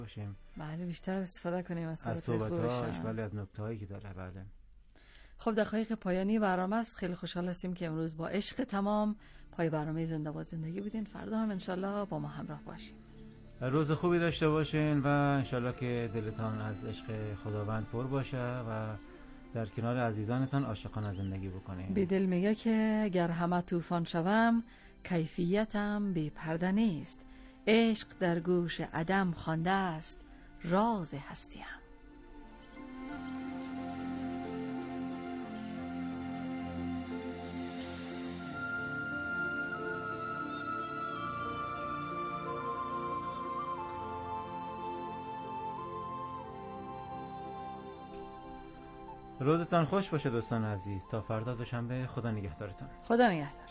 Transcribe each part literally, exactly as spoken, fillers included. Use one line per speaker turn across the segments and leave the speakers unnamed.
باشیم.
بله بیشتر استفاده کنیم از
صحبت‌هاش، ولی از نکته‌هایی که داره. بله.
خب دقایق پایانی برنامه است. خیلی خوشحال هستیم که امروز با عشق تمام پای برنامه زنده باد زندگی بودین. فردا هم انشالله با ما همراه باشین.
روز خوبی داشته باشین و انشالله که دلتان از عشق خداوند پر باشه و در کنار عزیزانتان عاشقانه زندگی بکنین.
بی دل میگه که گر همه طوفان شوم کیفیتم بی پرده نیست، عشق در گوش عدم خوانده است راز هستیم.
روزتان خوش باشه دوستان عزیز. تا فردا دوشنبه، خدا نگهدارتان.
خدا نگهدار.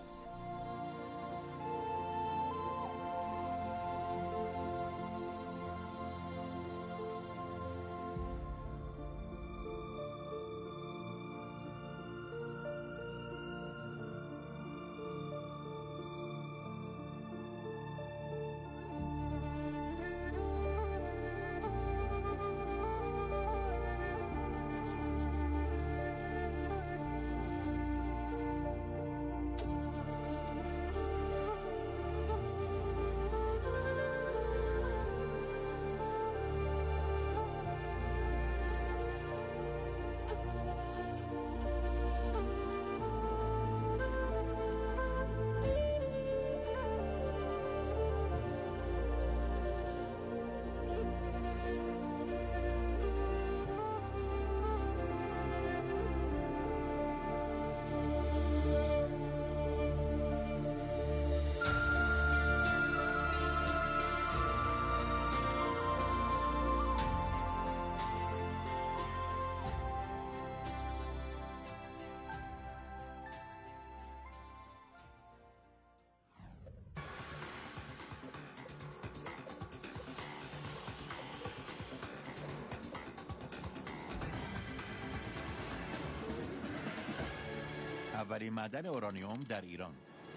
اولین معدن اورانیوم در ایران.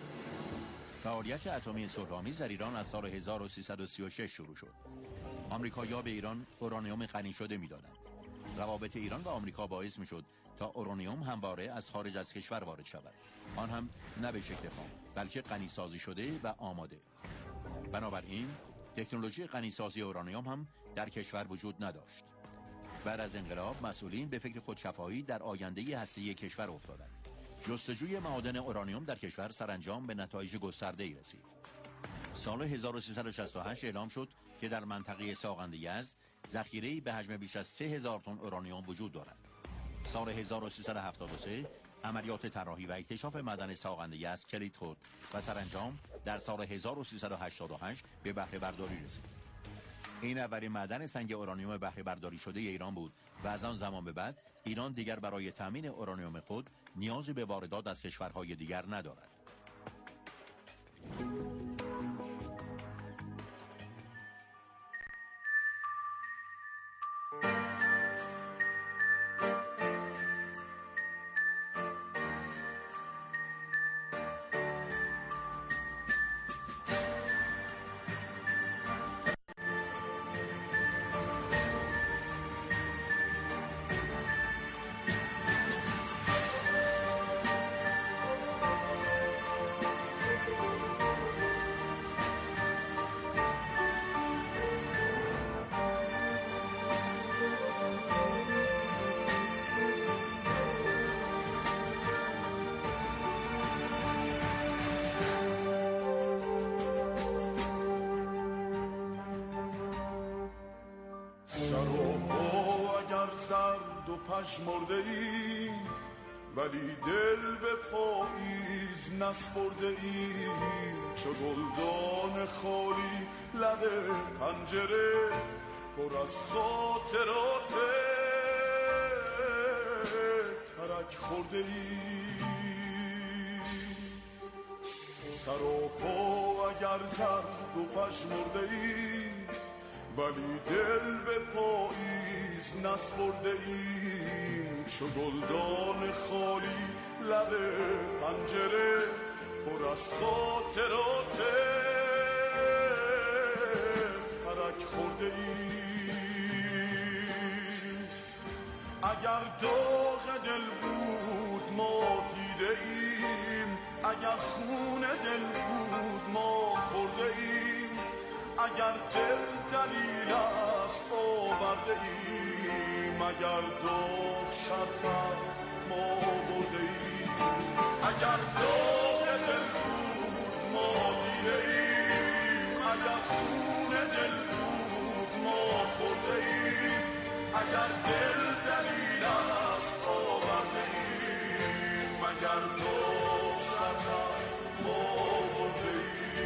فعالیت اتمی صلح‌آمیز در ایران از سال هزار و سیصد و سی و شش شروع شد. آمریکایی‌ها به ایران اورانیوم غنی شده می‌دادند. روابط ایران و آمریکا باعث می‌شد تا اورانیوم همواره از خارج از کشور وارد شود. آن هم نه به شکل خام، بلکه غنی‌سازی شده و آماده. بنابراین تکنولوژی غنی‌سازی اورانیوم هم در کشور وجود نداشت. بعد از انقلاب مسئولین به فکر خودشفاهی در آینده هسته‌ای کشور افتادند. جستجوی معادن اورانیوم در کشور سرانجام به نتایج گسترده‌ای رسید. سال هزار و سیصد و شصت و هشت اعلام شد که در منطقه ساغند یزد ذخیره‌ای به حجم بیش از سه هزار تن اورانیوم وجود دارد. سال هزار و سیصد و هفتاد و سه عملیات طراحی و اکتشاف معدن ساغند یزد کلید خورد و سرانجام در سال هزار و سیصد و هشتاد و هشت به بهره برداری رسید. این اولین معدن سنگ اورانیوم بهره برداری شده ایران بود و از آن زمان به بعد ایران دیگر برای تامین اورانیوم خود نیازی به واردات از کشورهای دیگر ندارد.
پژمرده ای ولی دل به پاییز نسپرده ای، چو گلدان خالی لب پنجره پر از خاطرات ترک خورده ای. سر و پا اگر زرد و پژمرده ای ولی دل به پاییز نسپرده ایم، چو گلدان خالی لب پنجره پر از خاطرات ترک خورده ایم. اگر داغ دل بود ما دیده ایم، اگر خون دل بود ما خورده ایم. اگر دل دلیل است آورده ایم، اگر داغ شرط است ما برده ایم. اگر داغ دل بود ما دیده ایم، اگر خون دل بود ما خورده ایم. اگر دل دلیل است آورده ایم، اگر داغ شرط است ما برده ایم.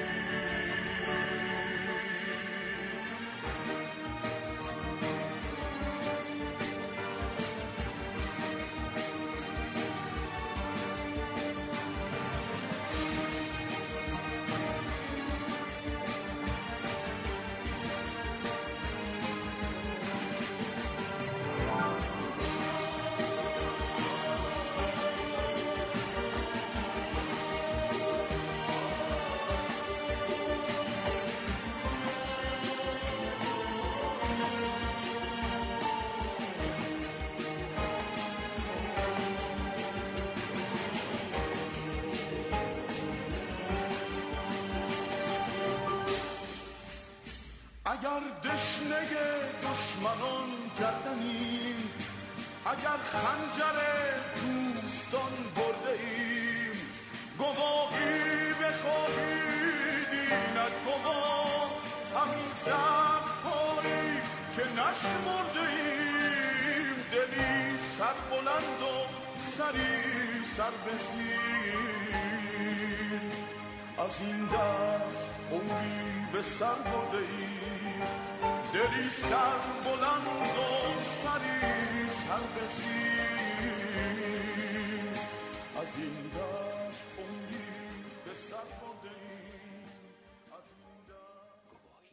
اگر دشنه دشمنان کردنیم، اگر خنجر دوستان برده ایم، گواهی بخواهید اینک گواه همین زخم‌هایی که نشمرده ایم. دلی سر بلند و سری سر بسیم، از این دست عمری به سر برده ایم. دلی سر بلند و سری سر بسیم، از این دست عمری به سر برده ایم. از این دست گواهی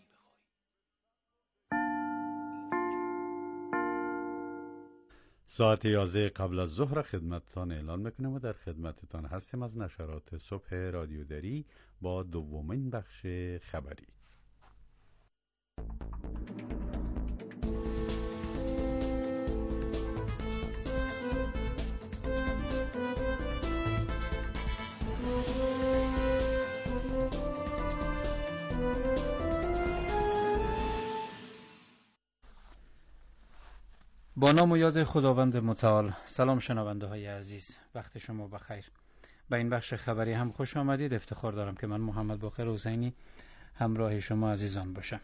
بخواهیم.
ساعت یازده قبل از ظهر خدمتتان اعلان میکنم و در خدمتتان هستیم از نشرات صبح رادیو دری با دومین بخش خبری.
با نام و یاد خداوند متعال. سلام شنونده های عزیز، وقت شما بخیر. به این بخش خبری هم خوش آمدید. افتخار دارم که من محمد باقر حسینی همراه شما عزیزان باشم.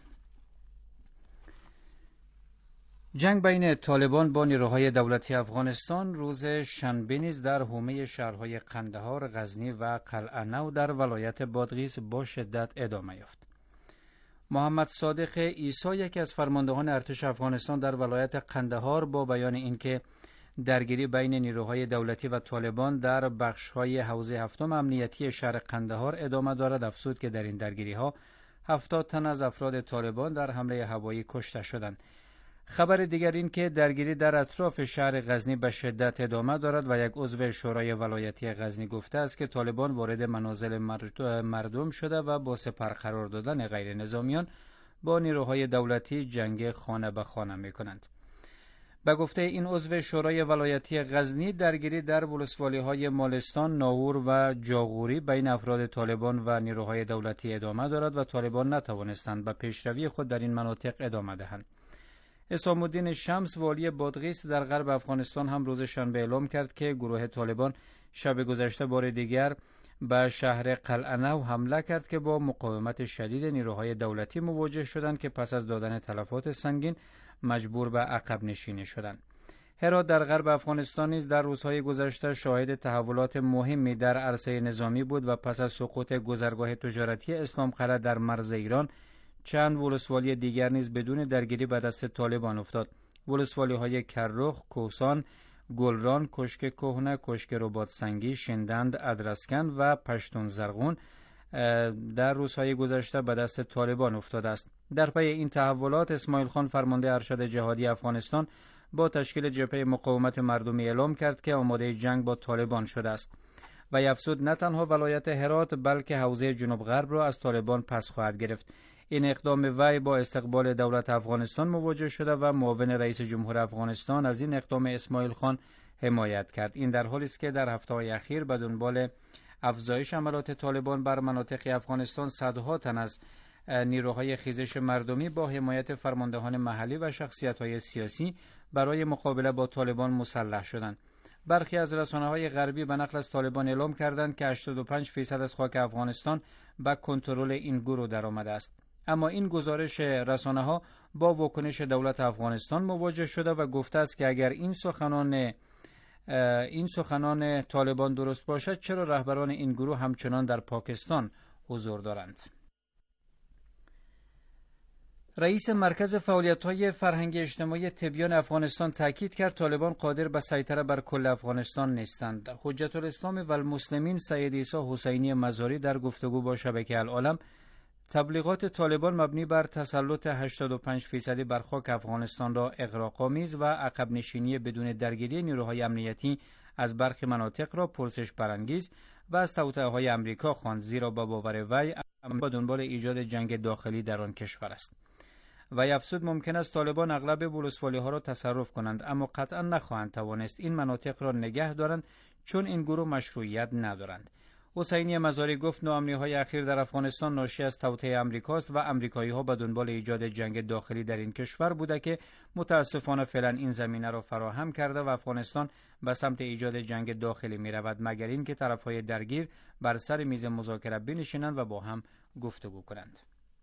جنگ بین طالبان با نیروهای دولتی افغانستان روز شنبه نیز در حومه شهرهای قندهار، غزنی و قلعه نو در ولایت بادغیس با شدت ادامه یافت. محمد صادق عیسی، یکی از فرماندهان ارتش افغانستان در ولایت قندهار، با بیان اینکه درگیری بین نیروهای دولتی و طالبان در بخش‌های حوزه هفتم امنیتی شهر قندهار ادامه دارد، افزود که در این درگیری‌ها هفتاد تن از افراد طالبان در حمله هوایی کشته شدند. خبر دیگر این که درگیری در اطراف شهر غزنی به شدت ادامه دارد و یک عضو شورای ولایتی غزنی گفته است که طالبان وارد منازل مردم شده و با سپر قرار دادن غیر نظامیان با نیروهای دولتی جنگ خانه به خانه می کنند. به گفته این عضو شورای ولایتی غزنی، درگیری در ولسوالی های مالستان، ناهور و جاغوری بین افراد طالبان و نیروهای دولتی ادامه دارد و طالبان نتوانستند به پیشروی خود در این مناطق ادامه دهند. حسام الدین شمس، والی بادغیس در غرب افغانستان، هم روز شنبه اعلام کرد که گروه طالبان شب گذشته بار دیگر به شهر قلعه نو حمله کرد که با مقاومت شدید نیروهای دولتی مواجه شدند که پس از دادن تلفات سنگین مجبور به عقب نشینی شدند. هرات در غرب افغانستان نیز در روزهای گذشته شاهد تحولات مهمی در عرصه نظامی بود و پس از سقوط گذرگاه تجارتی اسلام قلعه در مرز ایران، چند ولسوالی دیگر نیز بدون درگیری به دست طالبان افتاد. ولسوالی های کرخ، کوسان، گلران، کشک کهنه، کشک رباط سنگی، شندند، ادرسکن و پشتون زرغون در روزهای گذشته به دست طالبان افتاده است. در پی این تحولات، اسماعیل خان، فرمانده ارشد جهادی افغانستان، با تشکیل جبهه مقاومت مردمی اعلام کرد که آماده جنگ با طالبان شده است و افزود نه تنها ولایت هرات بلکه حوزه جنوب غرب را از طالبان پس خواهد گرفت. این اقدام وی با استقبال دولت افغانستان مواجه شده و معاون رئیس جمهور افغانستان از این اقدام اسماعیل خان حمایت کرد. این در حالی است که در هفته‌های اخیر به دنبال افزایش حملات طالبان بر مناطق افغانستان صدها تن از نیروهای خیزش مردمی با حمایت فرماندهان محلی و شخصیت‌های سیاسی برای مقابله با طالبان مسلح شدند. برخی از رسانه‌های غربی به نقل از طالبان اعلام کردند که هشتاد و پنج درصد از خاک افغانستان به کنترل این گروه درآمده است. اما این گزارش رسانه‌ها با واکنش دولت افغانستان مواجه شده و گفته است که اگر این سخنان این سخنان طالبان درست باشد، چرا رهبران این گروه همچنان در پاکستان حضور دارند؟ رئیس مرکز فعالیت‌های فرهنگ اجتماعی تبیان افغانستان تاکید کرد طالبان قادر به سیطره بر کل افغانستان نیستند. حجت الاسلام و المسلمین سید عیسی حسینی مزاری در گفتگو با شبکه العالم تبلیغات طالبان مبنی بر تسلط هشتاد و پنج درصد بر خاک افغانستان را اغراق‌آمیز و عقب نشینی بدون درگیری نیروهای امنیتی از برخی مناطق را پرسش برانگیز و از توطئه‌های آمریکا خواند، زیرا با باور وی با دنبال ایجاد جنگ داخلی در آن کشور است. و افزود ممکن است طالبان اغلب ولسوالی ها را تصرف کنند، اما قطعا نخواهند توانست این مناطق را نگه دارند چون این گروه مشروعیت ندارند. حسینی مزاری گفت نوآمنی های اخیر در افغانستان ناشی از توطئه آمریکاست و آمریکایی ها به دنبال ایجاد جنگ داخلی در این کشور بوده که متاسفانه فعلا این زمینه را فراهم کرده و افغانستان به سمت ایجاد جنگ داخلی می رود، مگر اینکه طرف های درگیر بر سر میز مذاکره بنشینند و با هم گفتگو کنند.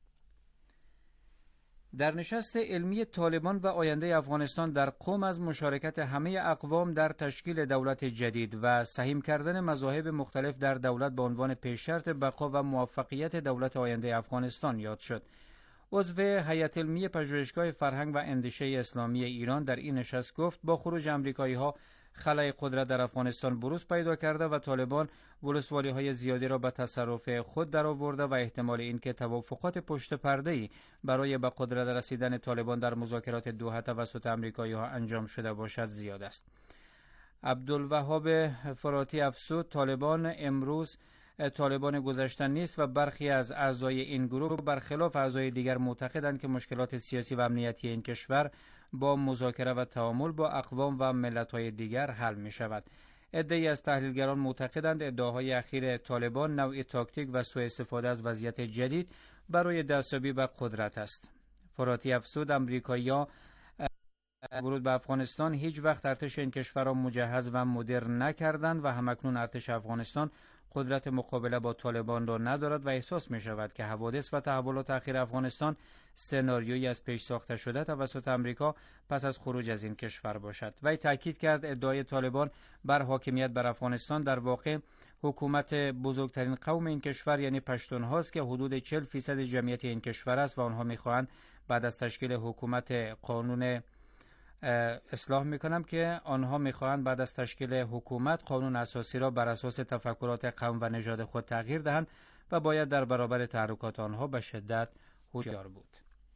در نشست علمی طالبان و آینده افغانستان در قم از مشارکت همه اقوام در تشکیل دولت جدید و سهیم کردن مذاهب مختلف در دولت به عنوان پیش‌شرط بقا و موفقیت دولت آینده افغانستان یاد شد. عضو هیئت علمی پژوهشگاه فرهنگ و اندیشه اسلامی ایران در این نشست گفت با خروج آمریکایی‌ها خلأ قدرت در افغانستان بروز پیدا کرده و طالبان ولسوالی‌های زیادی را به تصرف خود درآورده و احتمال اینکه توافقات پشت پرده‌ای برای به قدرت رسیدن طالبان در مذاکرات دوحه توسط آمریکایی‌ها انجام شده باشد زیاد است. عبدالوهاب فراتی افزود طالبان امروز طالبان گذشته نیست و برخی از اعضای این گروه برخلاف اعضای دیگر معتقدند که مشکلات سیاسی و امنیتی این کشور با مذاکره و تعامل با اقوام و ملت‌های دیگر حل می شود. عده‌ای از تحلیلگران معتقدند ادعاهای اخیر طالبان نوعی تاکتیک و سوء استفاده از وضعیت جدید برای دستیابی به قدرت است. فراتی افزود آمریکایی‌ها ورود به افغانستان هیچ وقت ارتش این کشور را مجهز و مدرن نکردند و همکنون ارتش افغانستان قدرت مقابله با طالبان را ندارد و احساس می شود که حوادث و تحولات اخیر افغانستان سناریویی از پیش ساخته شده توسط آمریکا پس از خروج از این کشور باشد. وی تاکید کرد ادعای طالبان بر حاکمیت بر افغانستان در واقع حکومت بزرگترین قوم این کشور یعنی پشتون هاست که حدود چهل درصد جمعیت این کشور است و آنها می‌خواهند بعد از تشکیل حکومت قانون اصلاح میکنم که آنها میخواهند بعد از تشکیل حکومت قانون اساسی را بر اساس تفکرات قوم و نژاد خود تغییر دهند و باید در برابر تحرکات آنها به شدت هوشیار بود.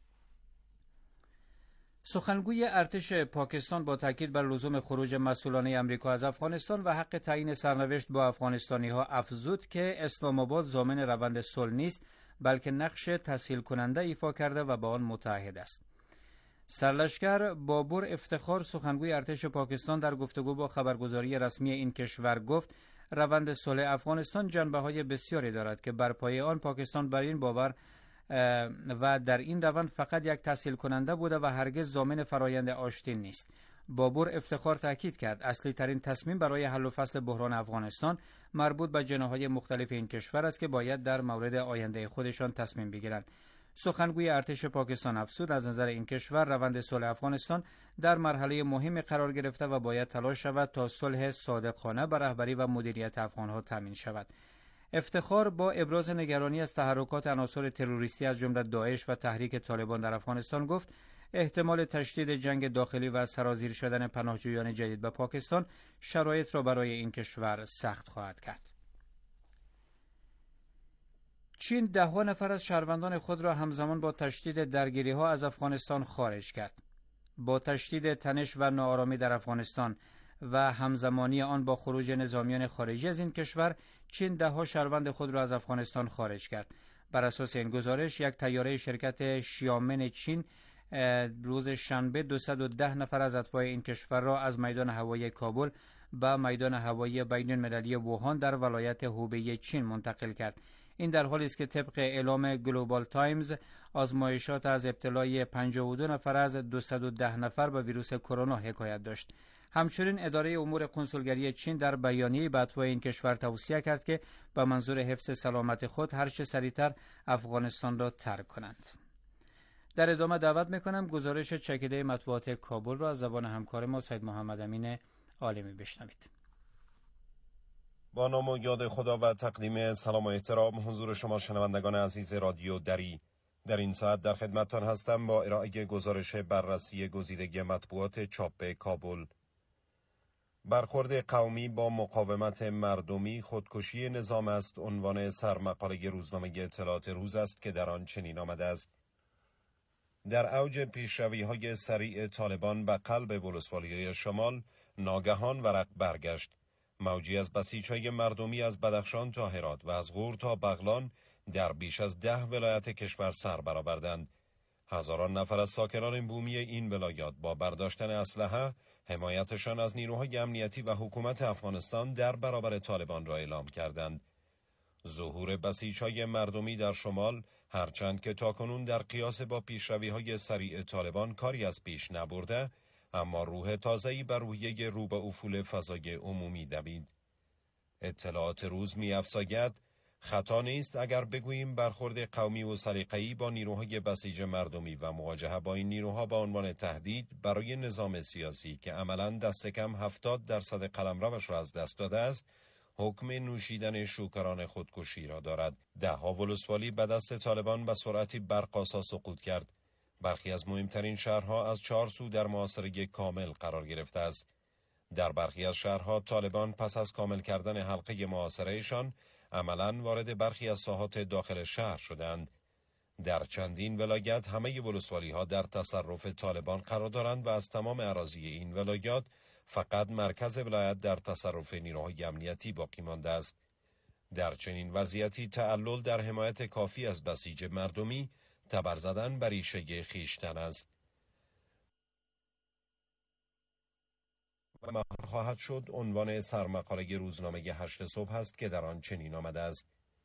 سخنگوی ارتش پاکستان با تاکید بر لزوم خروج مسئولان آمریکا از افغانستان و حق تعیین سرنوشت با افغانستانی ها افزود که اسلام آباد ضامن روند صلح نیست بلکه نقش تسهیل کننده ایفا کرده و با آن متحد است. سرلشکر بابور افتخار سخنگوی ارتش پاکستان در گفتگو با خبرگزاری رسمی این کشور گفت روند صلح افغانستان جنبه‌های بسیاری دارد که بر پایه آن پاکستان بر این باور و در این روند فقط یک تسهیل کننده بوده و هرگز ضامن فرایند آشتی نیست. بابور افتخار تاکید کرد اصلی ترین تصمیم برای حل و فصل بحران افغانستان مربوط به جناح‌های مختلف این کشور است که باید در مورد آینده خودشان تصمیم بگیرند. سخنگوی ارتش پاکستان افزود از نظر این کشور روند صلح افغانستان در مرحله مهمی قرار گرفته و باید تلاش شود تا صلح صادقانه به رهبری و مدیریت افغانها تامین شود. افتخار با ابراز نگرانی از تحرکات عناصر تروریستی از جمله داعش و تحریک طالبان در افغانستان گفت احتمال تشدید جنگ داخلی و سرازیر شدن پناهجویان جدید به پاکستان شرایط را برای این کشور سخت خواهد کرد. چین ده ها نفر از شهروندان خود را همزمان با تشدید درگیری ها از افغانستان خارج کرد. با تشدید تنش و ناآرامی در افغانستان و همزمانی آن با خروج نظامیان خارجی از این کشور، چین ده ها شهروند خود را از افغانستان خارج کرد. بر اساس این گزارش یک طیاره شرکت شیامن چین روز شنبه دویست و ده نفر از اتباع این کشور را از میدان هوایی کابل به میدان هوایی بین المللی ووهان در ولایت هوبی چین منتقل کرد. این در حالی است که طبق اعلام گلوبال تایمز آزمایشات از ابتلای پنجاه و دو نفر از دویست و ده نفر به ویروس کرونا حکایت داشت. همچنین اداره امور کنسولگری چین در بیانیه‌ای به اتباع این کشور توصیه کرد که به منظور حفظ سلامت خود هر چه سریعتر افغانستان را ترک کنند. در ادامه دعوت میکنم گزارش چکیده مطبوعات کابل را از زبان همکار ما سید محمد امین عالمی بشنوید.
با نام و یاد خدا و تقدیم سلام و احترام حضور شما شنوندگان عزیز رادیو دری، در این ساعت در خدمتتان هستم با ارائه گزارش بررسی گزیدگی مطبوعات چاپ کابل. برخورد قومی با مقاومت مردمی خودکشی نظام است عنوان سرمقاله روزنامه اطلاعات روز است که در آن چنین آمده است: در اوج پیشروی‌های سریع طالبان به قلب ولسوالی شمال ناگهان ورق برگشت. موجی از بسیج‌های مردمی از بدخشان تا هرات و از غور تا بغلان در بیش از ده ولایت کشور سر برآوردند. هزاران نفر از ساکنان بومی این ولایات با برداشتن اسلحه حمایتشان از نیروهای امنیتی و حکومت افغانستان در برابر طالبان را اعلام کردند. ظهور بسیج‌های مردمی در شمال هرچند که تاکنون در قیاس با پیشروی‌های سریع طالبان کاری از پیش نبرده، اما روح تازه‌ای بر روحیه رو به افول فضای عمومی دوید. اطلاعات روز می‌افزاید خطا نیست اگر بگوییم برخورد قومی و سلیقه‌ای با نیروهای بسیج مردمی و مواجهه با این نیروها با عنوان تهدید برای نظام سیاسی که عملاً دست کم هفتاد درصد قلمروش را از دست داده است، حکم نوشیدن شوکران خودکشی را دارد. ده ها ولسوالی به دست طالبان به سرعتی برق‌آسا سقوط کرد. برخی از مهمترین شهرها از چهار سو در محاصره کامل قرار گرفته است. در برخی از شهرها طالبان پس از کامل کردن حلقه محاصرهشان عملاً وارد برخی از ساحات داخل شهر شدند. در چندین ولایت همه ولسوالی ها در تصرف طالبان قرار دارند و از تمام اراضی این ولایات فقط مرکز ولایت در تصرف نیروهای امنیتی باقی مانده است. در چنین وضعیتی تعلل در حمایت کافی از بسیج مردمی تبر زدن بر ریشه خویشتن است. و مهار خواهد شد عنوان سرمقاله روزنامه هشت صبح است که در آن چنین آمده است: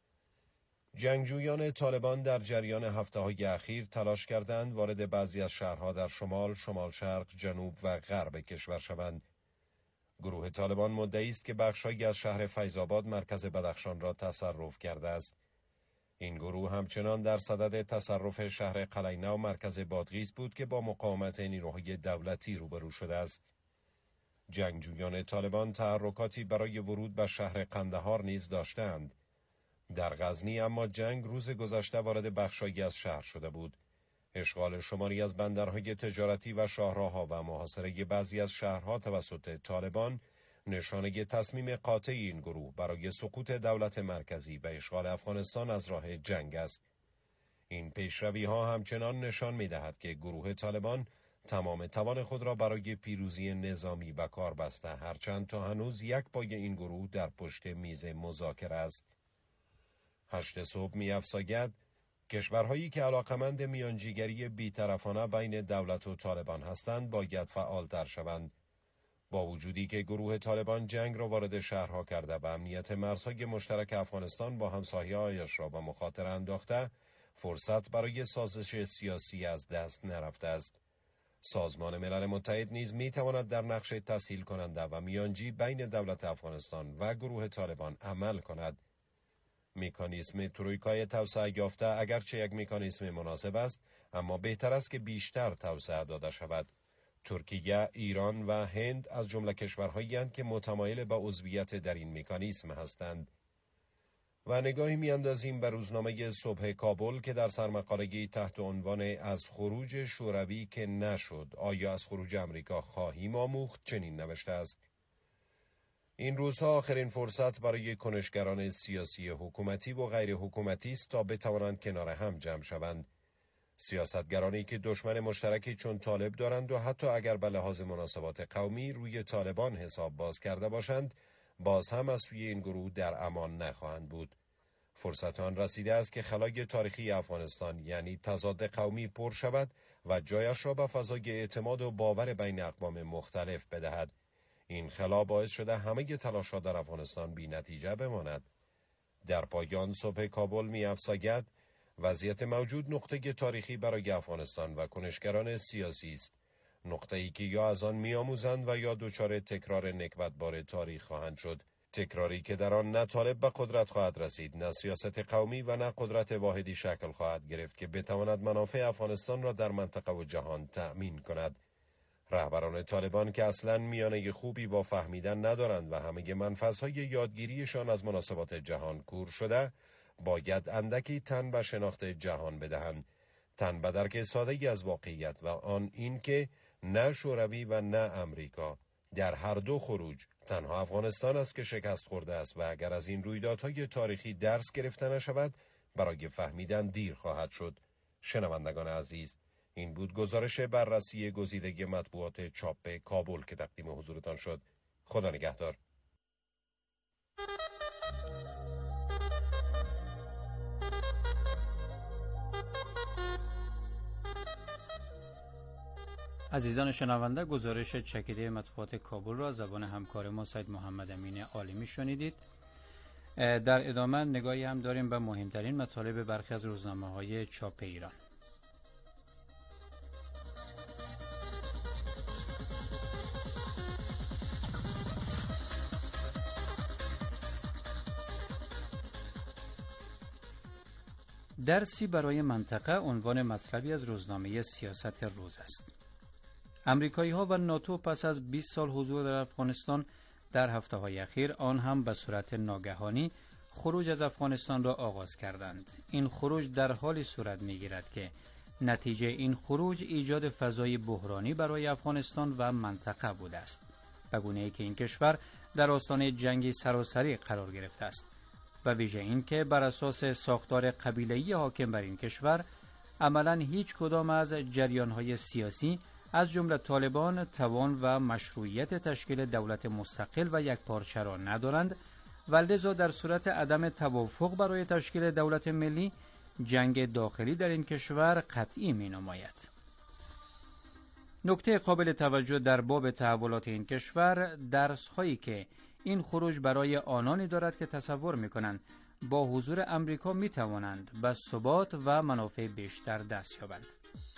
جنگجویان طالبان در جریان هفته‌های اخیر تلاش کردند وارد بعضی از شهرها در شمال، شمال شرق، جنوب و غرب کشور شوند. گروه طالبان مدعی است که بخش‌هایی از شهر فیض‌آباد مرکز بدخشان را تصرف کرده است. این گروه همچنان در صدد تصرف شهر قلینا و مرکز بادغیس بود که با مقاومت نیروهای دولتی روبرو شده است. جنگجویان طالبان تحرکاتی برای ورود به شهر قندهار نیز داشتند. در غزنی اما جنگ روز گذشته وارد بخشایی از شهر شده بود. اشغال شماری از بندرهای تجارتی و شاهراه‌ها و محاصره بعضی از شهرها توسط طالبان نشانه تصمیم قاطع این گروه برای سقوط دولت مرکزی و اشغال افغانستان از راه جنگ است. این پیشروی‌ها همچنان نشان می‌دهد که گروه طالبان تمام توان خود را برای پیروزی نظامی به کار بسته، هرچند تا هنوز یک پای این گروه در پشت میز مذاکره است. هشت صبح می‌افزاید کشورهایی که علاقمند میانجیگری بی‌طرفانه بین دولت و طالبان هستند باید فعال‌تر شوند. با وجودی که گروه طالبان جنگ را وارد شهرها کرده و امنیت مرزهای مشترک افغانستان با همسایه‌هایش را به مخاطره انداخته، فرصت برای سازش سیاسی از دست نرفته است. سازمان ملل متحد نیز می تواند در نقش تسهیل کننده و میانجی بین دولت افغانستان و گروه طالبان عمل کند. مکانیسم ترویکای توسعه یافته اگرچه یک مکانیسم مناسب است، اما بهتر است که بیشتر توسعه داده شود. ترکیه، ایران و هند از جمله کشورهایی هستند که متمایل به عضویت در این مکانیسم هستند. و نگاهی میاندازیم به روزنامه صبح کابل که در سرمقاله‌ای تحت عنوان از خروج شوروی که نشد، آیا از خروج امریکا خواهیم آموخت چنین نوشته است: این روزها آخرین فرصت برای کنشگران سیاسی حکومتی و غیر حکومتی است تا بتوانند کنار هم جمع شوند. سیاستگرانی که دشمن مشترکی چون طالب دارند و حتی اگر به لحاظ مناسبات قومی روی طالبان حساب باز کرده باشند، باز هم از سوی این گروه در امان نخواهند بود. فرصت آن رسیده است که خلای تاریخی افغانستان یعنی تضاد قومی پر شود و جایش را به فضای اعتماد و باور بین اقوام مختلف بدهد. این خلا باعث شده همه تلاش‌ها در افغانستان بی نتیجه بماند. در پایان صبح کابل می افزاید وضعیت موجود نقطه تاریخی برای افغانستان و کنشگران سیاسی است. نقطه‌ای که یا از آن می‌آموزند و یا دچار تکرار نکبتبار تاریخ خواهند شد. تکراری که در آن نه طالب به قدرت خواهد رسید، نه سیاست قومی و نه قدرت واحدی شکل خواهد گرفت که بتواند منافع افغانستان را در منطقه و جهان تأمین کند. رهبران طالبان که اصلاً میانه خوبی با فهمیدن ندارند و همه منفذهای یادگیریشان از مناسبات جهان کور شده، باید اندکی تن به شناخت جهان بدهند. تن به درک ساده‌ای از واقعیت و آن این که نه شوروی و نه امریکا در هر دو خروج تنها افغانستان است که شکست خورده است و اگر از این رویدادهای تاریخی درس گرفته نشود برای فهمیدن دیر خواهد شد. شنوندگان عزیز، این بود گزارش بررسی گزیده مطبوعات چاپ کابل که تقدیم حضورتان شد. خدا نگهدار.
عزیزان شنونده، گزارش چکیده مطبوعات کابل را از زبان همکار ما سید محمد امین عالمی شنیدید. در ادامه نگاهی هم داریم به مهمترین مطالب برخی از روزنامه‌های چاپ ایران. درسی برای منطقه عنوان مطلبی از روزنامه سیاست روز است. امریکایی‌ها و ناتو پس از بیست سال حضور در افغانستان در هفته‌های اخیر آن هم به صورت ناگهانی خروج از افغانستان را آغاز کردند. این خروج در حالی صورت می‌گیرد که نتیجه این خروج ایجاد فضای بحرانی برای افغانستان و منطقه بوده است، به گونه‌ای که این کشور در آستانه جنگی سراسری قرار گرفته است و ویژه این که بر اساس ساختار قبیله‌ای حاکم بر این کشور عملاً هیچ کدام از جریان‌های سیاسی از جمله طالبان توان و مشروعیت تشکیل دولت مستقل و یکپارچه را ندارند و لذا در صورت عدم توافق برای تشکیل دولت ملی جنگ داخلی در این کشور قطعی می نماید. نکته قابل توجه در باب تحولات این کشور درس هایی که این خروج برای آنانی دارد که تصور می کنند با حضور امریکا می توانند به ثبات و منافع بیشتر دست یابند.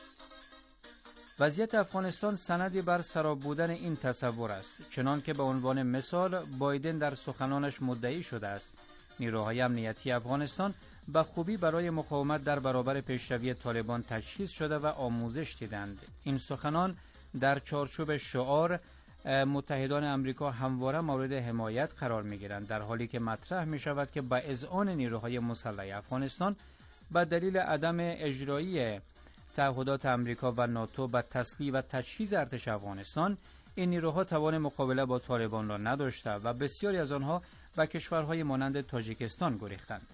وضعیت افغانستان سندی بر سراب بودن این تصور است، چنان که به عنوان مثال بایدن در سخنانش مدعی شده است نیروهای امنیتی افغانستان به خوبی برای مقاومت در برابر پیشروی طالبان تجهیز شده و آموزش دیدند. این سخنان در چارچوب شعار متحدان امریکا همواره مورد حمایت قرار می‌گیرند، در حالی که مطرح می‌شود که با اذعان نیروهای مسلح افغانستان به دلیل عدم اجرایی تعهدات امریکا و ناتو به تسلیح و تجهیز ارتش افغانستان این نیروها توان مقابله با طالبان را نداشته و بسیاری از آنها به کشورهای مانند تاجیکستان گریختند.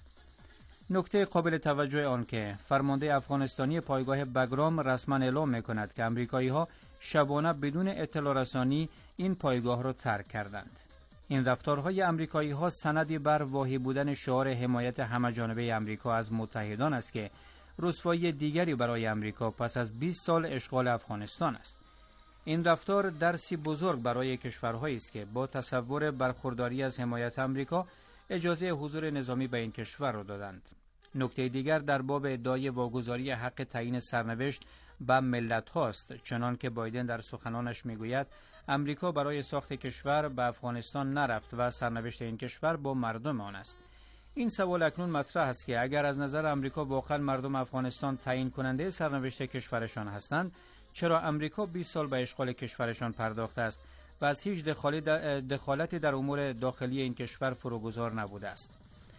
نکته قابل توجه آن که فرمانده افغانستانی پایگاه بگرام رسما اعلام می‌کند که امریکایی‌ها شبانه بدون اطلاع رسانی این پایگاه را ترک کردند. این رفتارهای امریکایی‌ها سندی بر واهی بودن شعار حمایت همه‌جانبه امریکا از متحدان است که رسوایی دیگری برای امریکا پس از بیست سال اشغال افغانستان است. این رفتار درسی بزرگ برای کشورهایی است که با تصور برخورداری از حمایت امریکا اجازه حضور نظامی به این کشور را دادند. نکته دیگر در باب ادعای واگذاری حق تعیین سرنوشت به ملت هاست، چنان که بایدن در سخنانش میگوید امریکا برای ساخت کشور به افغانستان نرفت و سرنوشت این کشور با مردم آن است. این سوال اکنون مطرح است که اگر از نظر امریکا واقعا مردم افغانستان تعیین کننده سرنوشت کشورشان هستند، چرا امریکا بیست سال به اشغال کشورشان پرداخته است و از هیچ دخالتی در امور داخلی این کشور فروگذار نبوده است؟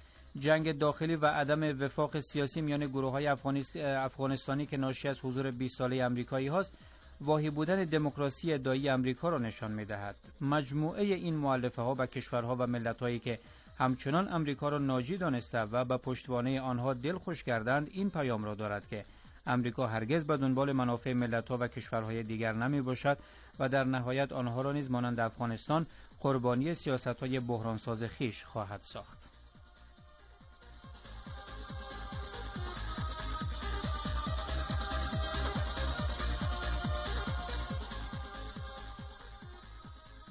جنگ داخلی و عدم وفاق سیاسی میان گروه‌های افغانستانی که ناشی از حضور بیست ساله امریکایی هاست، واهی بودن دموکراسی ادعایی امریکا را نشان می‌دهد. مجموعه این مؤلفه‌ها به کشورها و ملت‌هایی که همچنان امریکا را ناجی دانسته و به پشتوانه آنها دل خوش کردند این پیام را دارد که امریکا هرگز به دنبال منافع ملت‌ها و کشورهای دیگر نمی باشد و در نهایت آنها را نیز مانند افغانستان قربانی سیاست‌های بحرانساز خویش خواهد ساخت.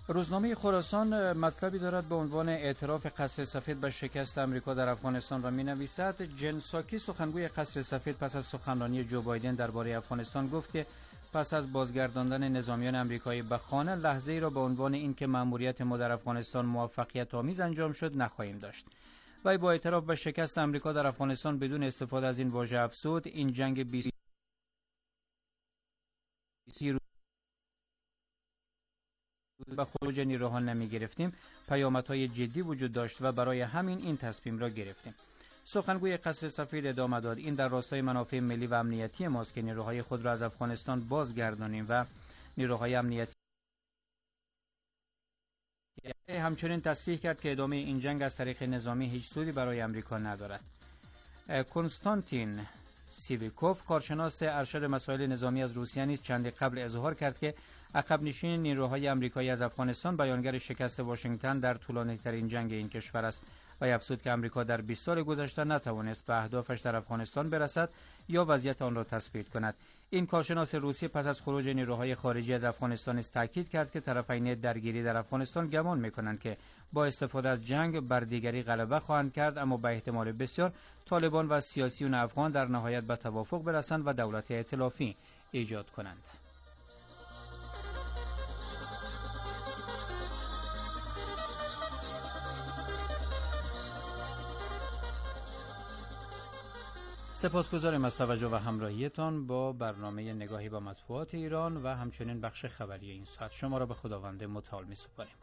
روزنامه خراسان مطلبی دارد به عنوان اعتراف قصر سفید به شکست امریکا در افغانستان و می‌نویسد جن ساکی سخنگوی قصر سفید پس از سخنرانی جو بایدن درباره افغانستان گفت که پس از بازگرداندن نظامیان امریکایی به خانه لحظه‌ای را به عنوان اینکه مأموریت ما در افغانستان موفقیت آمیز انجام شد نخواهیم داشت. وی با اعتراف به شکست امریکا در افغانستان بدون استفاده از این واژه افزود این جنگ بیری و خروج نیروها نمی گرفتیم پیامدهای جدی وجود داشت و برای همین این تصمیم را گرفتیم. سخنگوی قصر سفید ادامه داد این در راستای منافع ملی و امنیتی ماست که نیروهای خود را از افغانستان بازگردانیم و نیروهای امنیتی همچنین تصریح کرد که ادامه این جنگ از طریق نظامی هیچ سودی برای امریکا ندارد. کنستانتین سیویکوف کارشناس ارشد مسائل نظامی از روسیه نیز چندی قبل اظهار کرد که عقب نشینی نیروهای امریکایی از افغانستان بیانگر شکست واشنگتن در طولانی‌ترین جنگ این کشور است و افزود که امریکا در بیست سال گذشته نتوانست به اهدافش در افغانستان برسد یا وضعیت آن را تثبیت کند. این کارشناس روسی پس از خروج نیروهای خارجی از افغانستان است تاکید کرد که طرفین درگیری در افغانستان گمان می‌کنند که با استفاده از جنگ بر دیگری غلبه خواهند کرد، اما به احتمال بسیار طالبان و سیاسیون افغان در نهایت به توافق برسند و دولت ائتلافی ایجاد کنند. سپاسگزارم از توجه و همراهیتان با برنامه نگاهی به مطبوعات ایران و همچنین بخش خبری این ساعت. شما را به خداوند متعال می‌سپاریم.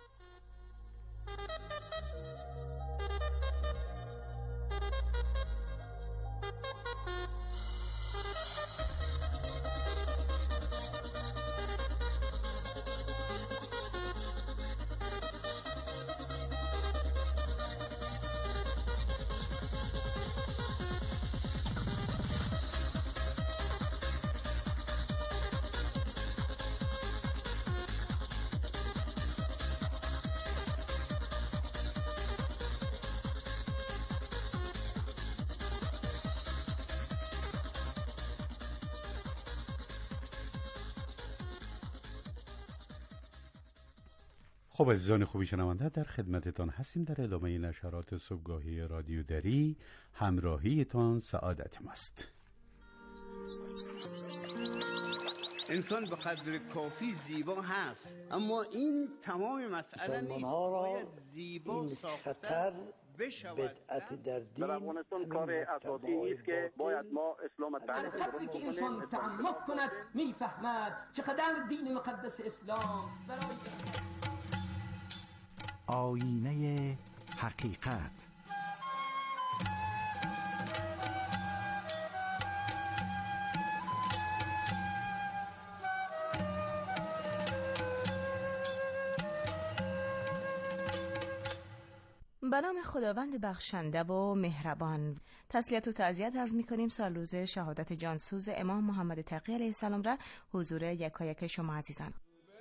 خب عزیزان خوبی شنونده، در خدمتتان هستیم در ادامه نشرات صبحگاهی رادیو دری. همراهیتان سعادت ماست.
انسان به قدر کافی زیبا هست، اما این تمام مسئله نیست. باید زیبا ساختن بشود.
بدعت در دین در افغانستان کار اساسی است که باید ما اسلام تعریف درست
که انسان تعمق کند میفهمد چقدر دین مقدس اسلام برای
آینه حقیقت.
به نام خداوند بخشنده و مهربان. تسلیت و تعزیت عرض می‌کنیم سالروز شهادت جانسوز امام محمد تقی علیه السلام را حضور یکایک شما عزیزان.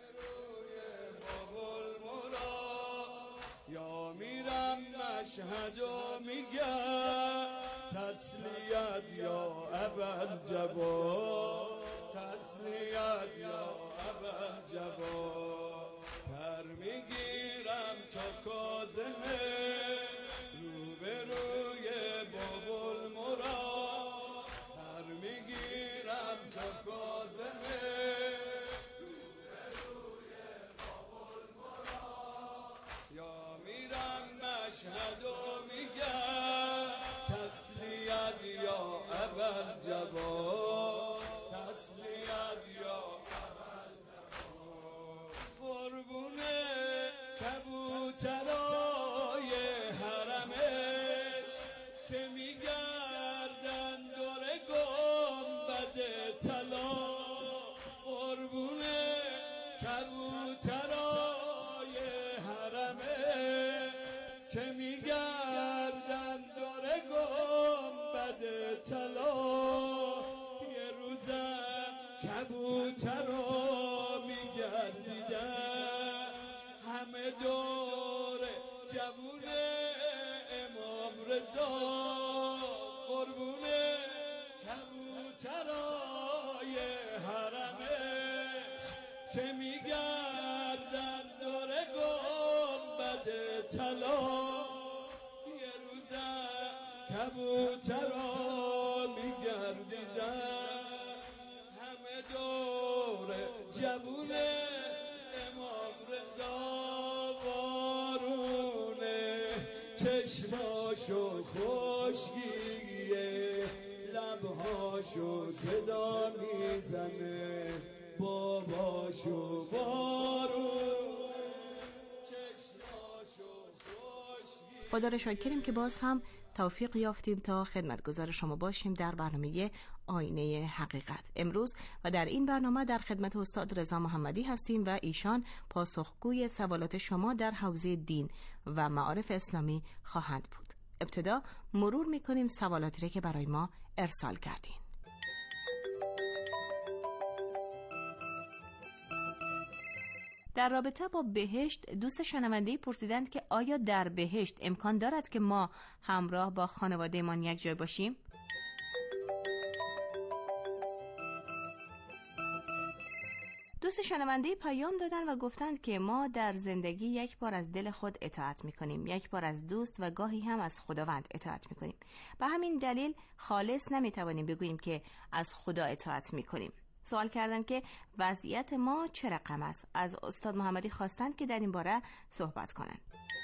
یا میرم مشهد و میگم تسلیت یا ابوالجبا، تسلیت یا ابوالجبا. پر میگیرم تا کاظمه رو به روی باب المراد، پر میگیرم تا کاظمه رو به روی باب المراد. یا میرم مشهد و میگم تسلیت یا ابوالجبا، تسلیت یا قربونه کبوترای حرمش که میگردن دور گنبد طلا، قربونه کبوترای حرمش که میگردن دور گنبد طلا. یه روزم کبوترا میگردیدن همه دور جوون امام رضا، قربونه کبوترای حرمش که میگردن دور
کبوترا میگردیدن همه دور جوون امام رضا وارونه چشماشو خوشگیه لبهاشو صدا میزنه باباشو بارونه چشماشو خوشگیه.
خدا را شاکریم که باز هم توفیق یافتیم تا خدمتگزار شما باشیم در برنامه آینه حقیقت. امروز و در این برنامه در خدمت استاد رضا محمدی هستیم و ایشان پاسخگوی سوالات شما در حوزه دین و معارف اسلامی خواهند بود. ابتدا مرور میکنیم سوالاتی را که برای ما ارسال کردین. در رابطه با بهشت دوست شنونده‌ای پرسیدند که آیا در بهشت امکان دارد که ما همراه با خانواده‌مان یک جای باشیم؟ دوست شنونده‌ای پیام دادن و گفتند که ما در زندگی یک بار از دل خود اطاعت می‌کنیم، یک بار از دوست و گاهی هم از خداوند اطاعت می‌کنیم. به همین دلیل خالص نمی‌توانیم بگوییم که از خدا اطاعت می‌کنیم. سوال کردند که وضعیت ما چه رقم است؟ از استاد محمدی خواستند که در این باره صحبت کنند.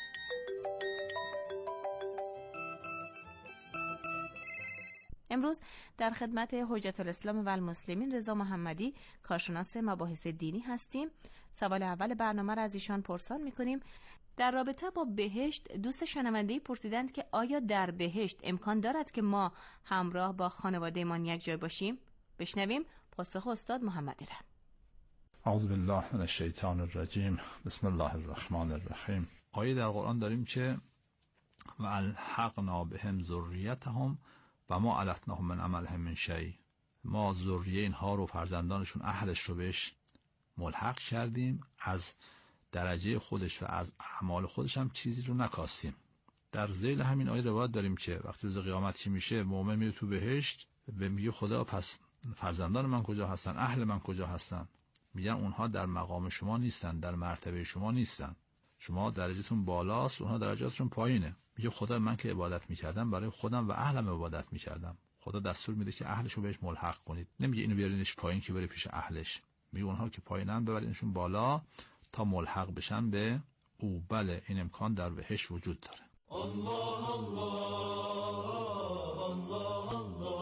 امروز در خدمت حجت الاسلام و المسلمین رضا محمدی کارشناس مباحث دینی هستیم. سوال اول برنامه را از ایشان پرسان می‌کنیم. در رابطه با بهشت دوست شنونده‌ای پرسیدند که آیا در بهشت امکان دارد که ما همراه با خانواده‌مان یک جای باشیم؟ بشنویم پاسخ استاد محمدی را.
اعوذ بالله من الشیطان الرجیم. بسم الله الرحمن الرحیم. آیه در قرآن داریم که و الحقنا بهم ذریتهم و ما علتناهم من عملهم من شیء. ما ذریه اینها رو، فرزندانشون، اهلش رو بهش ملحق کردیم، از درجه خودش و از اعمال خودش هم چیزی رو نکاستیم. در ذیل همین آیه روایت داریم که وقتی روز قیامت چی میشه، مؤمن میره تو بهشت و میگه خدا پس فرزندان من کجا هستن؟ اهل من کجا هستن؟ میگن اونها در مقام شما نیستن، در مرتبه شما نیستن، شما درجتون بالاست، اونها درجاتشون پایینه. میگه خدا من که عبادت میکردم برای خودم و اهلم عبادت میکردم، خدا دستور میده که اهلشو بهش ملحق کنید. نمیگه اینو بیارینش پایین که بره پیش اهلش، میگه اونها که پایینن ببرینشون بالا تا ملحق بشن به او. بله، این امکان در بهشت وجود داره. الله الله الله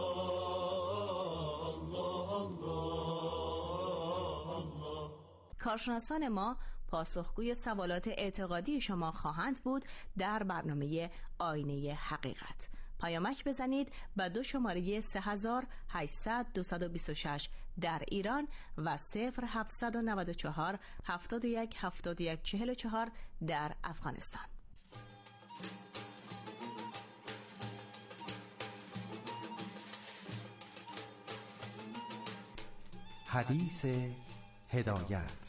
الله.
کارشناسان ما پاسخگوی سوالات اعتقادی شما خواهند بود در برنامه آینه حقیقت. پیامک بزنید به دو شماره سه هزار و هشتصد دویست و بیست و شش در ایران و صفر هفتصد و نود و چهار هفتاد و یک هفتاد و یک چهل و چهار در افغانستان.
حدیث هدایت.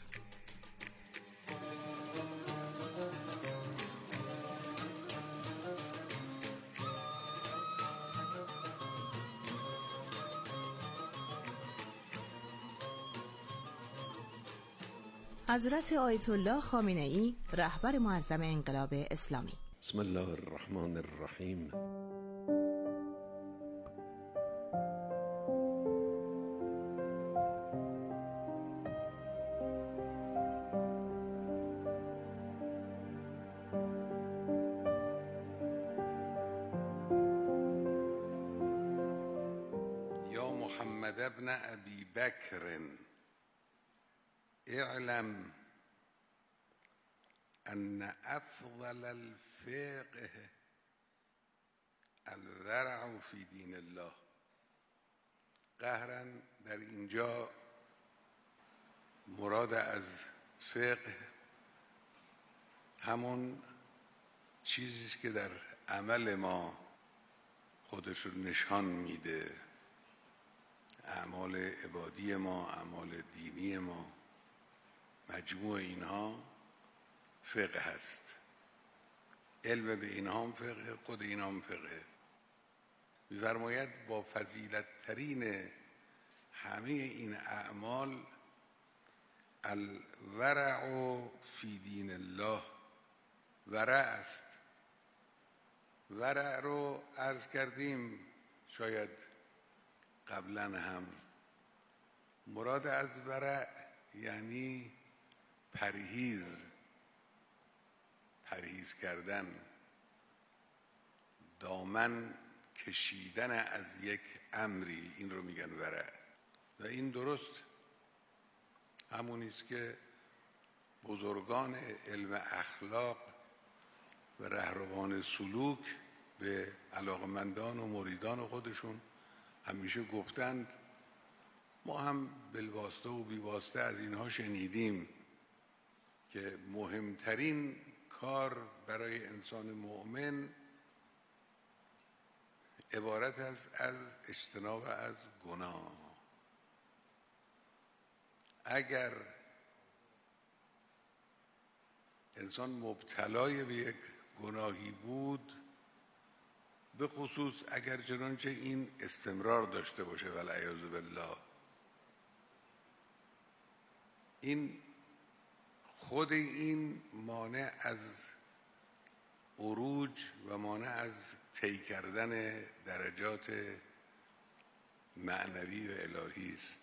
حضرت آیت الله خامنه‌ای رهبر معظم انقلاب اسلامی.
بسم الله الرحمن الرحیم.
یا محمد ابن ابی بکر اعلم ان افضل الفقه الورع فی دین الله. قهرا در اینجا مراد از فقه همون چیزی است که در عمل ما خودش رو نشان میده، اعمال عبادی ما، اعمال دینی ما، مجموع اینها فقه هست. علم به اینها هم فقه، خود اینها هم فقه. می‌فرماید با فضیلت ترین همه این اعمال الورع فی دین الله، ورع است. ورع رو عرض کردیم شاید قبلا هم. مراد از ورع یعنی پرهیز، پرهیز کردن، دامن کشیدن از یک امری، این رو میگن ورع. و این درست همونیست که بزرگان علم اخلاق و رهروان سلوک به علاقمندان و مریدان خودشون همیشه گفتند. ما هم بالواسطه و بیواسطه از اینها شنیدیم که مهمترین کار برای انسان مؤمن عبارت است از اجتناب از گناه. اگر انسان مبتلای به یک گناهی بود، به خصوص اگر چنانچه این استمرار داشته باشه والعیاذ بالله، این خود این مانع از عروج و مانع از طی کردن درجات معنوی و الهی است.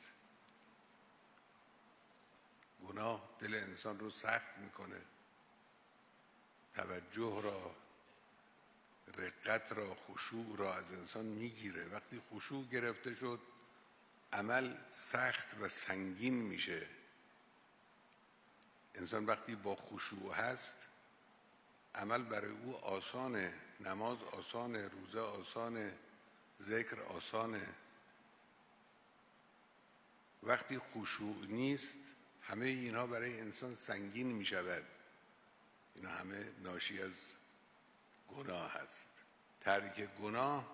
گناه دل انسان رو سخت میکنه، توجه را، رقت را، خشوع را از انسان میگیره. وقتی خشوع گرفته شد عمل سخت و سنگین میشه. انسان وقتی با خشوع هست عمل برای او آسانه، نماز آسانه، روزه آسانه، ذکر آسانه. وقتی خشوع نیست همه اینا برای انسان سنگین می شود. اینا همه ناشی از گناه هست. ترک گناه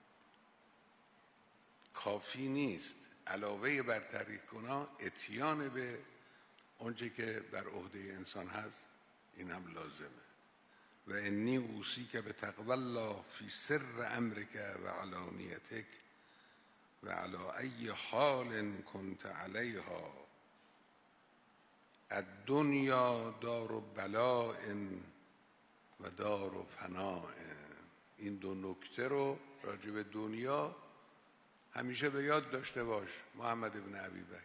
کافی نیست، علاوه بر ترک گناه اتیان به اونچه که بر عهده انسان هست این هم لازمه. و انی اوصیک بتقوی الله فی سر امرک و علانیتک و علی ای حال کنت علیها. الدنیا دار بلاء و دار فناء. این دو نکته رو راجع به دنیا همیشه به یاد داشته باش محمد ابن ابی بکر.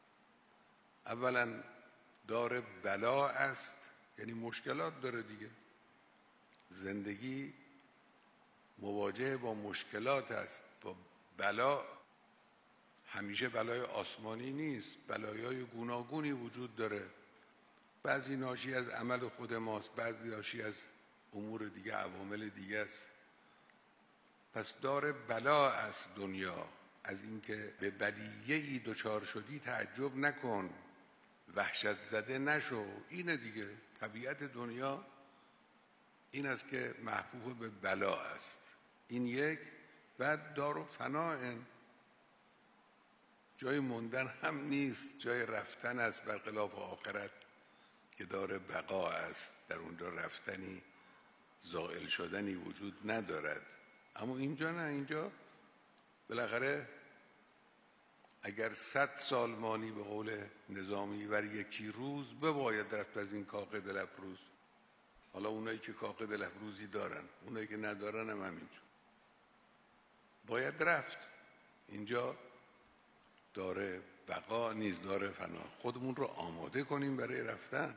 اولا دار بلا است، یعنی مشکلات داره دیگه. زندگی مواجه با مشکلات است. با بلا همیشه بلای آسمانی نیست، بلایای گوناگونی وجود داره. بعضی ناشی از عمل خود ماست، بعضی ناشی از امور دیگه، عوامل دیگه است. پس دار بلا است دنیا. از اینکه به بلیه‌ای دچار شدی تعجب نکن، وحشت زده نشو. اینه دیگه طبیعت دنیا، این است که محفوظ به بلا است. این یک. بعد دار و فناء، جای موندن هم نیست، جای رفتن است، برخلاف آخرت که دار بقا است، در اونجا رفتنی، زائل شدنی وجود ندارد. اما اینجا نه، اینجا بالاخره اگر صد سال مانی به قول نظامی ور یکی روز، بباید رفت از این کاخ دل افروز. حالا اونایی که کاخ دل افروزی دارن، اونایی که ندارن هم همینجور باید رفت. اینجا داره بقا نیست، داره فنا. خودمون رو آماده کنیم برای رفتن،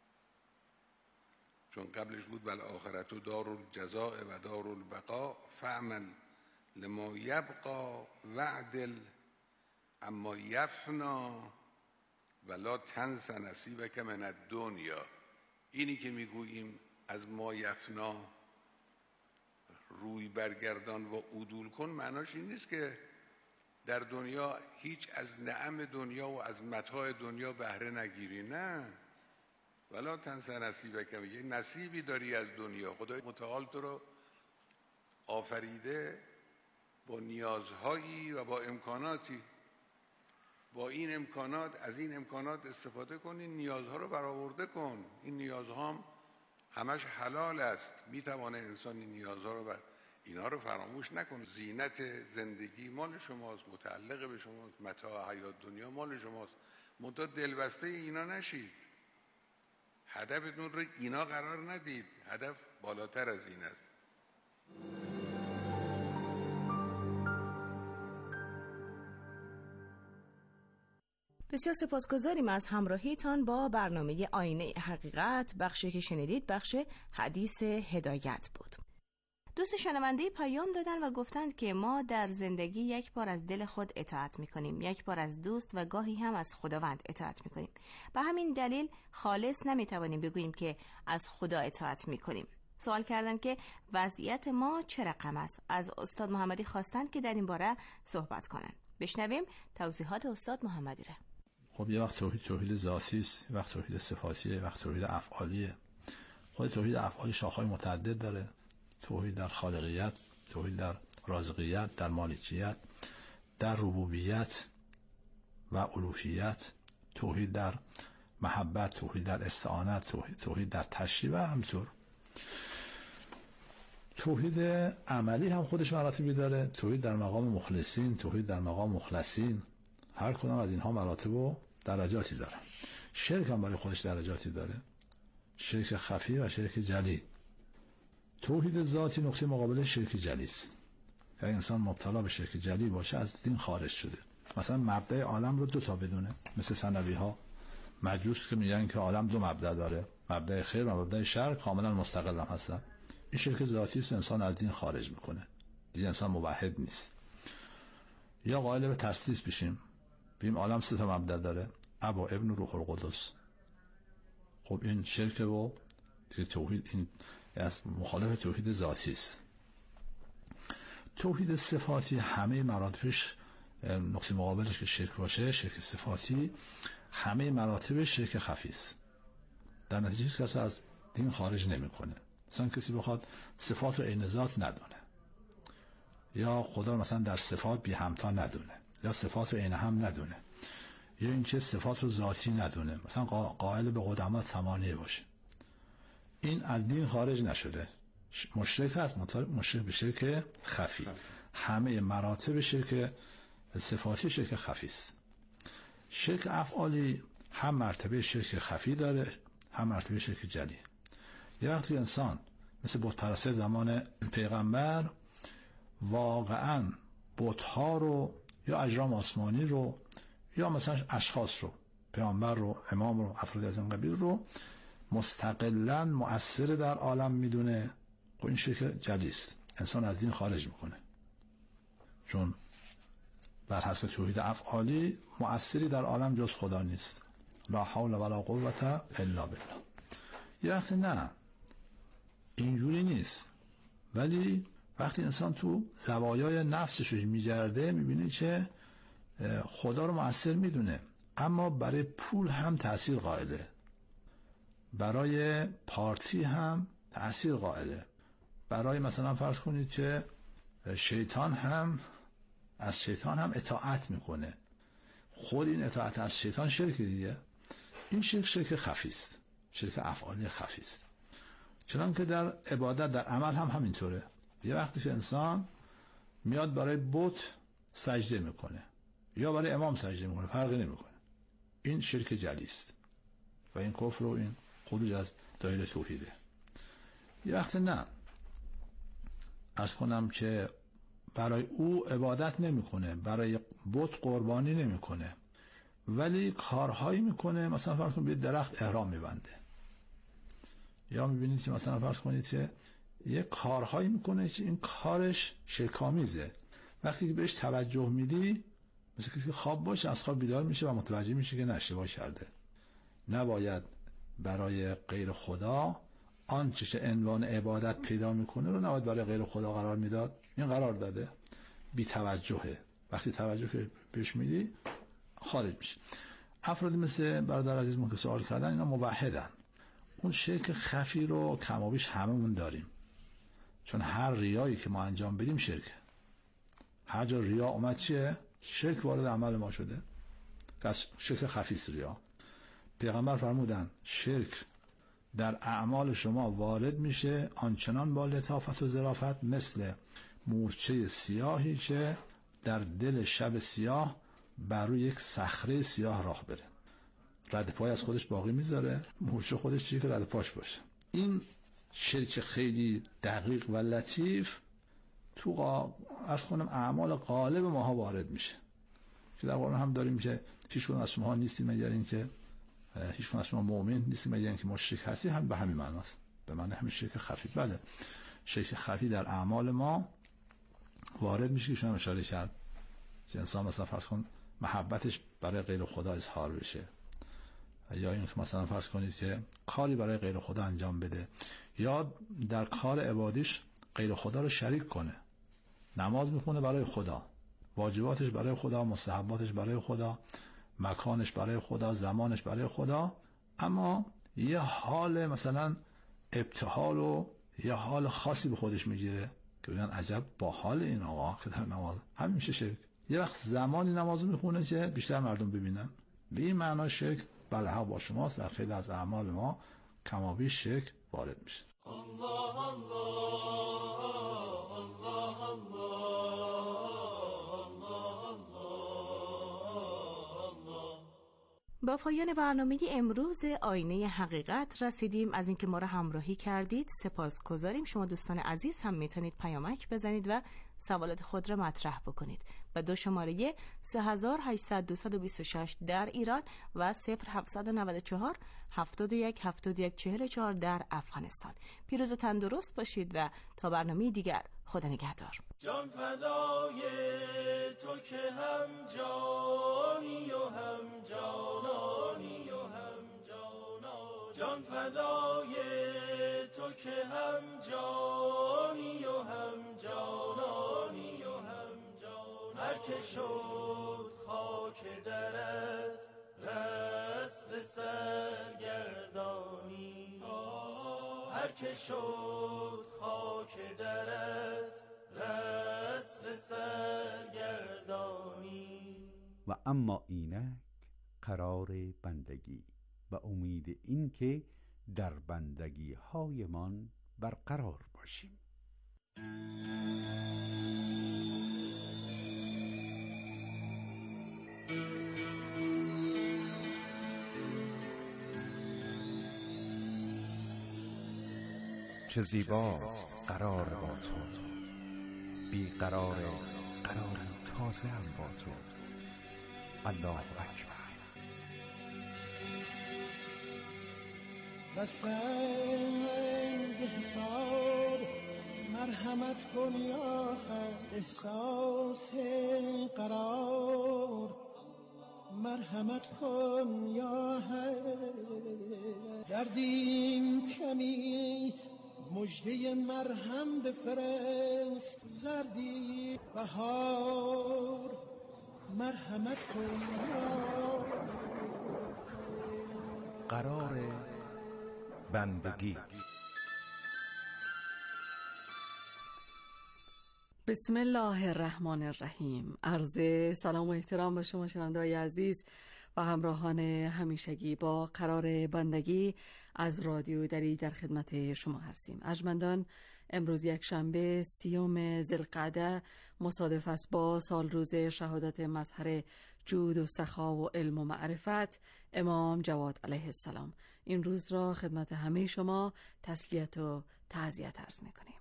چون قبلش بود بل آخرت و دار الجزاء و دار البقا فعمل لما یبقا وعدل اما یفنا ولا تنس نصیبک من الدنیا. اینی که میگوییم از ما یفنا روی برگردان و عدول کن، معناش این نیست که در دنیا هیچ از نعم دنیا و از متاع دنیا بهره نگیری. نه، ولا تنس نصیبک، یه نصیبی داری از دنیا. خدای متعال تو رو آفریده با نیازهایی و با امکاناتی. با این امکانات، از این امکانات استفاده کن، این نیازها رو برآورده کن. این نیازها هم همش حلال است. میتوانه انسان این نیازها رو بر اینا رو فراموش نکن. زینت زندگی مال شماست، متعلق به شماست، متاع حیات دنیا مال شماست. منتها دلبسته اینا نشید. هدفتون رو اینا قرار ندید. هدف بالاتر از این است.
بسیار سپاسگزاریم از همراهیتان با برنامه آینه حقیقت. بخشی که شنیدید بخش حدیث هدایت بود. دوست شنونده پیام دادن و گفتند که ما در زندگی یک بار از دل خود اطاعت میکنیم، یک بار از دوست و گاهی هم از خداوند اطاعت میکنیم. به همین دلیل خالص نمیتوانیم بگوییم که از خدا اطاعت میکنیم. سوال کردن که وضعیت ما چه رقم است. از استاد محمدی خواستند که در این باره صحبت کنند. بشنویم توضیحات استاد محمدی را.
خب یه وقت توحید توحید ذاتی است، یه وقت توحید صفاتیه، یه وقت توحید افعالیه. خود توحید افعالی شاخه‌های متعدد داره. توحید در خالقیت، توحید در رازقیت، در مالکیت، در ربوبیت و الوهیت، توحید در محبت، توحید در استعانت، توحید, توحید در تشریع و همینطور. توحید عملی هم خودش مراتبی داره. توحید در مقام مخلصین، توحید در مقام مخلصین. هر کدام از اینها مراتب و درجاتی داره. شرک هم برای خودش درجاتی داره. شرک خفی و شرک جلی. توحید ذاتی نقطه مقابل شرک جلی است. اگر انسان مبتلا به شرک جلی باشه از دین خارج شده. مثلا مبدأ عالم رو دو تا بدونه، مثل ثنوی ها مجوس که میگن که عالم دو مبدأ داره، مبدأ خیر و مبدأ شر، کاملا مستقل هم هستن. این شرک ذاتی است، انسان از دین خارج میکنه. دیگه انسان موحد نیست. یا قائل به تسلیس بشیم، بیم عالم سه تا مبدأ داره، اب و ابن و روح القدس. خب این شرک و توحید این از مخالف توحید ذاتی است. توحید صفاتی همه مراتبش نقطه مقابلش که شرک باشه، شرک صفاتی همه مراتبش شرک خفی است. در نتیجه کسی از دین خارج نمیکنه. مثلا کسی بخواد صفات رو عین ذات ندونه، یا خدا مثلا در صفات بی همتا ندونه، یا صفات رو عین هم ندونه، یا اینکه صفات رو ذاتی ندونه، مثلا قائل به قدمات ثمانیه باشه، این از دین خارج نشده، مشرک هست، مشرک به شرک خفی. همه مراتب شرک صفاتی شرک خفی است. شرک افعالی هم مرتبه شرک خفی داره، هم مرتبه شرک جلی. یه وقتی انسان مثل بت پرستی زمان پیغمبر واقعا بت‌ها رو یا اجرام آسمانی رو یا مثلا اشخاص رو، پیغمبر رو، امام رو، افراد از این قبیل رو مستقلاً مؤثر در عالم میدونه، و این شرک جلی است. انسان از دین خارج میکنه، چون بر حسب توحید افعالی مؤثری در عالم جز خدا نیست. لا حول ولا قوة الا بالله. یه وقتی نه اینجوری نیست، ولی وقتی انسان تو زوایای نفسش میگرده میبینه که خدا رو مؤثر میدونه، اما برای پول هم تأثیر قائله، برای پارتی هم تأثیر قائله، برای مثلا فرض کنید که شیطان هم از شیطان هم اطاعت میکنه. خود این اطاعت از شیطان شرک دیگه. این شرک شرک خفی است، شرک افعالی خفی است. چنان که در عبادت در عمل هم همینطوره. یه وقتی که انسان میاد برای بت سجده میکنه یا برای امام سجده میکنه، فرقی نمیکنه، این شرک جلی است و این کفر و این خروج از دایره توحیده. یه وقت نه، عرض کنم که برای او عبادت نمیکنه، برای بت قربانی نمیکنه، ولی کارهایی میکنه، مثلا فرض کنید به درخت احرام میبنده، یا میبینید که مثلا فرض کنید که یه کارهایی میکنه که این کارش شرک‌آمیزه. وقتی که بهش توجه میدی، مثل کسی که خواب باشه از خواب بیدار میشه و متوجه میشه که اشتباه کرده. نباید برای غیر خدا آنچه که عنوان عبادت پیدا میکنه رو نباید برای غیر خدا قرار میداد. این قرار داده، بی توجهه. وقتی توجه که بهش میدی خارج میشه. افرادی مثل برادر عزیزمون که سوال کردن، اینا موحدن. اون شرک خفی رو کم و بیش هممون داریم، چون هر ریایی که ما انجام بدیم شرک. هر جا ریا اومد چیه؟ شرک وارد عمل ما شده. پس شرک خفی است ریا. پیغمبر فرمودن شرک در اعمال شما وارد میشه آنچنان با لطافت و ظرافت مثل مورچه سیاهی که در دل شب سیاه بر روی یک صخره سیاه راه بره. رد پای از خودش باقی میذاره، مورچه خودش چیه که رد پاش باشه. این شرک خیلی دقیق و لطیف تو قا... عرض کنم اعمال غالب ماها وارد میشه که در قرآن هم داریم که هیچ کدوم از شما نیستی مگر اینکه هیچ کدوم از شما مؤمن نیستی مگر اینکه مشرک هستی، هم به همین معناست، به معنی همین شرک خفی. بله شرک خفی در اعمال ما وارد میشه که شما اشاره کرد که انسان مثلا فرض کن محبتش برای غیر خدا اظهار بشه، یا اینکه مثلا فرض کنید که کاری برای غیر خدا انجام بده، یا در کار عبادیش غیر خدا رو شریک کنه. نماز میخونه برای خدا، واجباتش برای خدا، مستحباتش برای خدا، مکانش برای خدا، زمانش برای خدا، اما یه حال مثلا ابتهال و یه حال خاصی به خودش میگیره که بگن عجب با حال این آقا که در نماز. همین میشه شرک. یه وقت زمانی نماز میخونه که بیشتر مردم ببینن. به این معنا شرک بله حق با شماست، در خیلی از اعمال ما کمابیش شرک وارد میشه. الله الله الله الله.
با پایان برنامه امروز آینه حقیقت رسیدیم. از اینکه ما را همراهی کردید سپاسگزاریم. شما دوستان عزیز هم میتونید پیامک بزنید و سوالات خود را مطرح بکنید و دو شماره سه هزار و هشتصد دویست و بیست و شش در ایران و صفر هفتصد و نود و چهار هفتاد و یک هفتاد و یک چهل و چهار در افغانستان. پیروز و تندرست باشید و تا برنامه دیگر خدا نگهدار.
جان فدای تو که هم جانی و هم جانانی و هم جانا، جان فدای تو که هم جانی و هم جانانی و هم جانا. هر که شد خاک درت رست سرگردانی، هر که شد خاک درت رست سرگردانی.
و اما اینک قرار بندگی و امید این که در بندگی های من برقرار باشیم. چه زیباست قرار با تو، بی قرار قرار تازه هم با تو. الله اکبر.
بسنگ حساب مرحمت کن یا حق، احساس قرار مرحمت کن یا حق. دردیم کمی مجده مرهم بفرست، زردی بهار مرحمت کن یا
قرار بندگی.
بسم الله الرحمن الرحیم. عرض سلام و احترام به شما شنونده‌های عزیز و همراهان همیشگی. با قرار بندگی از رادیو دری در خدمت شما هستیم. ارجمندان، امروز یک شنبه سیوم ذوالقعده مصادف است با سال روز شهادت مظهر جود و سخا و علم و معرفت امام جواد علیه السلام. این روز را خدمت همه شما تسلیت و تعزیت عرض می‌کنیم.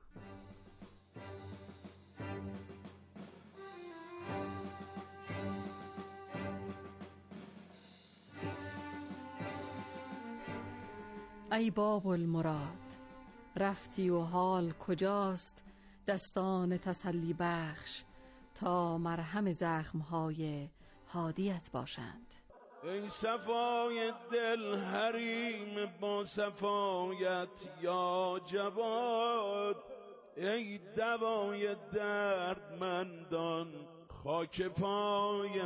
ای باب المراد، رفتی و حال کجاست؟ دستان تسلی بخش تا مرهم زخمهای هادیت باشند.
ای صفای دل حریم با صفایت یا جواد، ای دوای دردمندان خاک پایت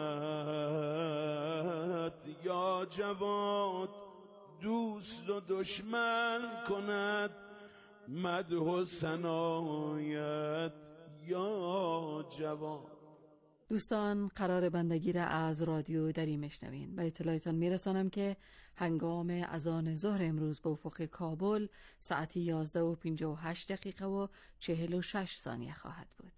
یا جواد. دوست و دشمن کند مدح و ثنایت یا جواد.
دوستان، قرار بندگی را از رادیو دری میشنوین و اطلاعتان میرسانم که هنگام اذان ظهر امروز به افق کابل ساعت یازده و پنجاه و هشت دقیقه و چهل و شش ثانیه خواهد بود.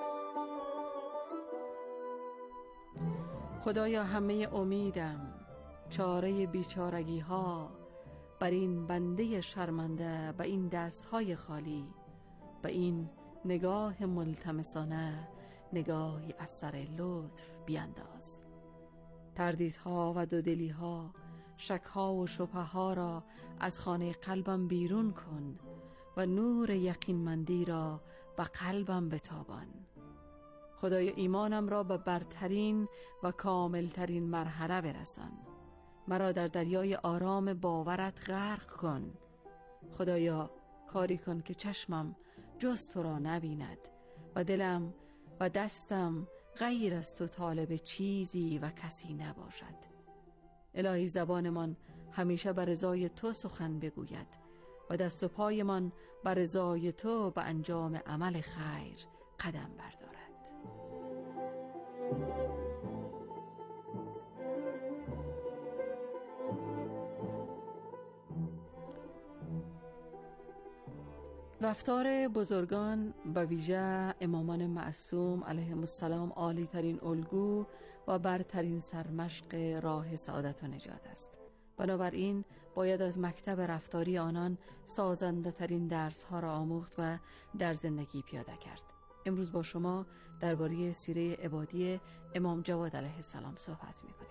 خدایا همه امیدم چاره بیچارگی ها بر این بنده شرمنده، به این دستهای خالی، به این نگاه ملتمسانه، نگاهی از سر لطف بینداز. تردیدها و دودلیها، شکها و شبهها را از خانه قلبم بیرون کن و نور یقینمندی را به قلبم بتابان. خدای ایمانم را به برترین و کاملترین مرحله برسان. مرا در دریای آرام باورت غرق کن. خدایا کاری کن که چشمم جز تو را نبیند و دلم و دستم غیر از تو طالب چیزی و کسی نباشد. الهی زبانمان همیشه بر رضای تو سخن بگوید و دست و پایمان بر رضای تو به انجام عمل خیر قدم بردارد. رفتار بزرگان به ویژه امامان معصوم علیهم السلام عالی ترین الگو و برترین سرمشق راه سعادت و نجات است. بنابراین باید از مکتب رفتاری آنان سازنده ترین درس ها را آموخت و در زندگی پیاده کرد. امروز با شما درباره سیره عبادی امام جواد علیه السلام صحبت می کنیم.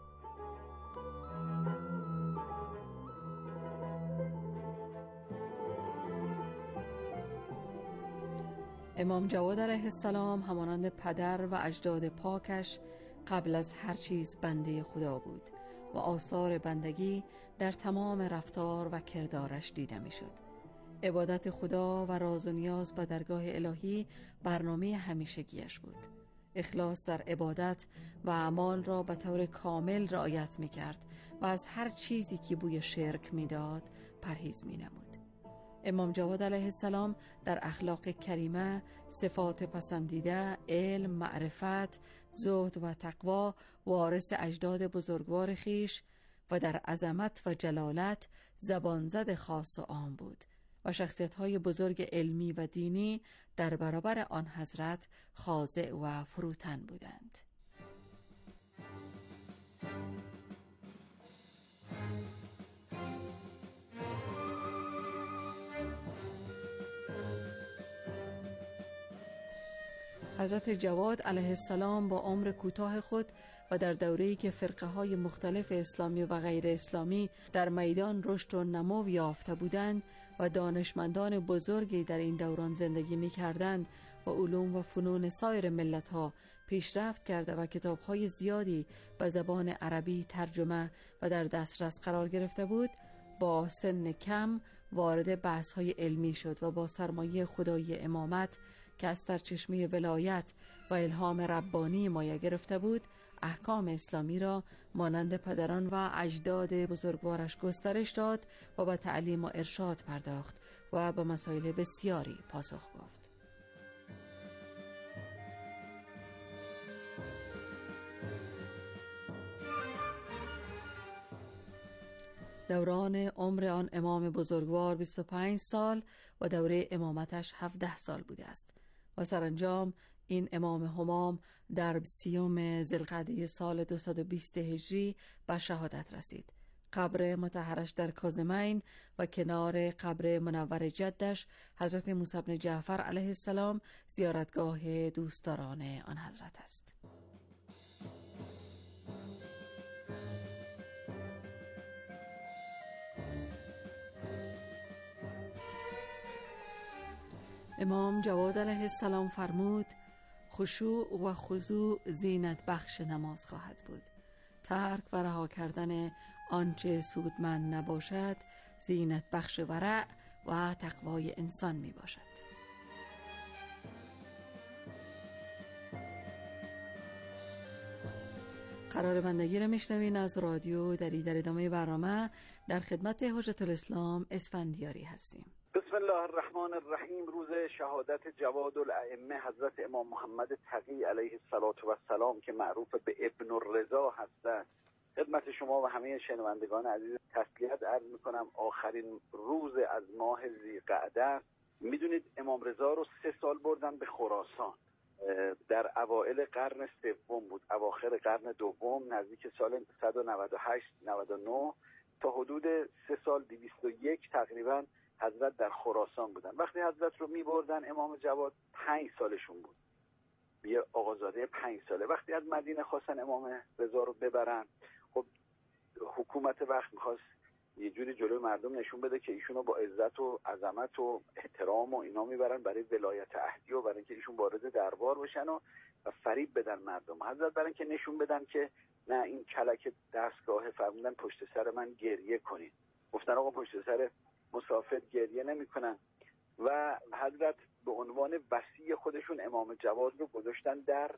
امام جواد علیه السلام همانند پدر و اجداد پاکش قبل از هر چیز بنده خدا بود و آثار بندگی در تمام رفتار و کردارش دیده می شد. عبادت خدا و راز و نیاز به درگاه الهی برنامه همیشگیش بود. اخلاص در عبادت و اعمال را به طور کامل رعایت می کرد و از هر چیزی که بوی شرک می داد پرهیز می نمود. امام جواد علیه السلام در اخلاق کریمه، صفات پسندیده، علم، معرفت، زهد و تقوا وارث اجداد بزرگوار خیش و در عظمت و جلالت زبانزد خاص و عام بود و شخصیت‌های بزرگ علمی و دینی در برابر آن حضرت خاضع و فروتن بودند. حضرت جواد علیه السلام با عمر کوتاه خود و در دوره‌ای که فرقه های مختلف اسلامی و غیر اسلامی در میدان رشد و نمو یافته بودند و دانشمندان بزرگی در این دوران زندگی می کردند و علوم و فنون سایر ملت ها پیشرفت کرده و کتاب های زیادی به زبان عربی ترجمه و در دسترس قرار گرفته بود، با سن کم وارد بحث های علمی شد و با سرمایه خدای امامت که از سرچشمه ولایت و الهام ربانی مایه گرفته بود، احکام اسلامی را مانند پدران و اجداد بزرگوارش گسترش داد و به تعلیم و ارشاد پرداخت و به مسائل بسیاری پاسخ گفت. دوران عمر آن امام بزرگوار بیست و پنج سال و دوره امامتش هفده سال بوده است و سرانجام این امام همام در سیوم ذوالقعده سال دویست و بیست هجری به شهادت رسید. قبر مطهرش در کاظمین و کنار قبر منور جدش حضرت موسی بن جعفر علیه السلام زیارتگاه دوستداران آن حضرت است. امام جواد علیه السلام فرمود: خشوع و خضوع زینت بخش نماز خواهد بود. ترک و رها کردن آنچه سودمند نباشد زینت بخش ورع و تقوای انسان می باشد. قرار بندگی را میشنوین از رادیو دری. در ادامه برنامه در خدمت حجت الاسلام اسفندیاری هستیم.
بسم الله الرحمن الرحیم. روز شهادت جواد الائمه حضرت امام محمد تقی علیه السلام که معروف به ابن الرضا هست، خدمت شما و همه شنوندگان عزیز تسلیت عرض میکنم. آخرین روز از ماه ذی‌قعده است. میدونید امام رضا رو سه سال بردن به خراسان در اوائل قرن سوم بود، اواخر قرن دوم، نزدیک سال صد و نود و هشت نود و نه تا حدود سه سال دویست و یک تقریبا حضرت در خراسان بودن. وقتی حضرت رو می بردن امام جواد پنج سالشون بود، یه آقازاده پنج ساله. وقتی از مدینه خواستن امام رضا رو ببرن، خب حکومت وقت میخواست یه جوری جلوی مردم نشون بده که ایشونو با عزت و عظمت و احترام و اینا میبرن برای ولایت عهدی و برای اینکه ایشون وارد دربار بشن و, و فریب بدن مردم. حضرت برای اینکه نشون بدن که نه این کلک دستگاه، فرمودن پشت سر من گریه کنید. گفتن آقا پشت سر مسافر گریه نمیکنن و حضرت به عنوان وصی خودشون امام جواد رو گذاشتن در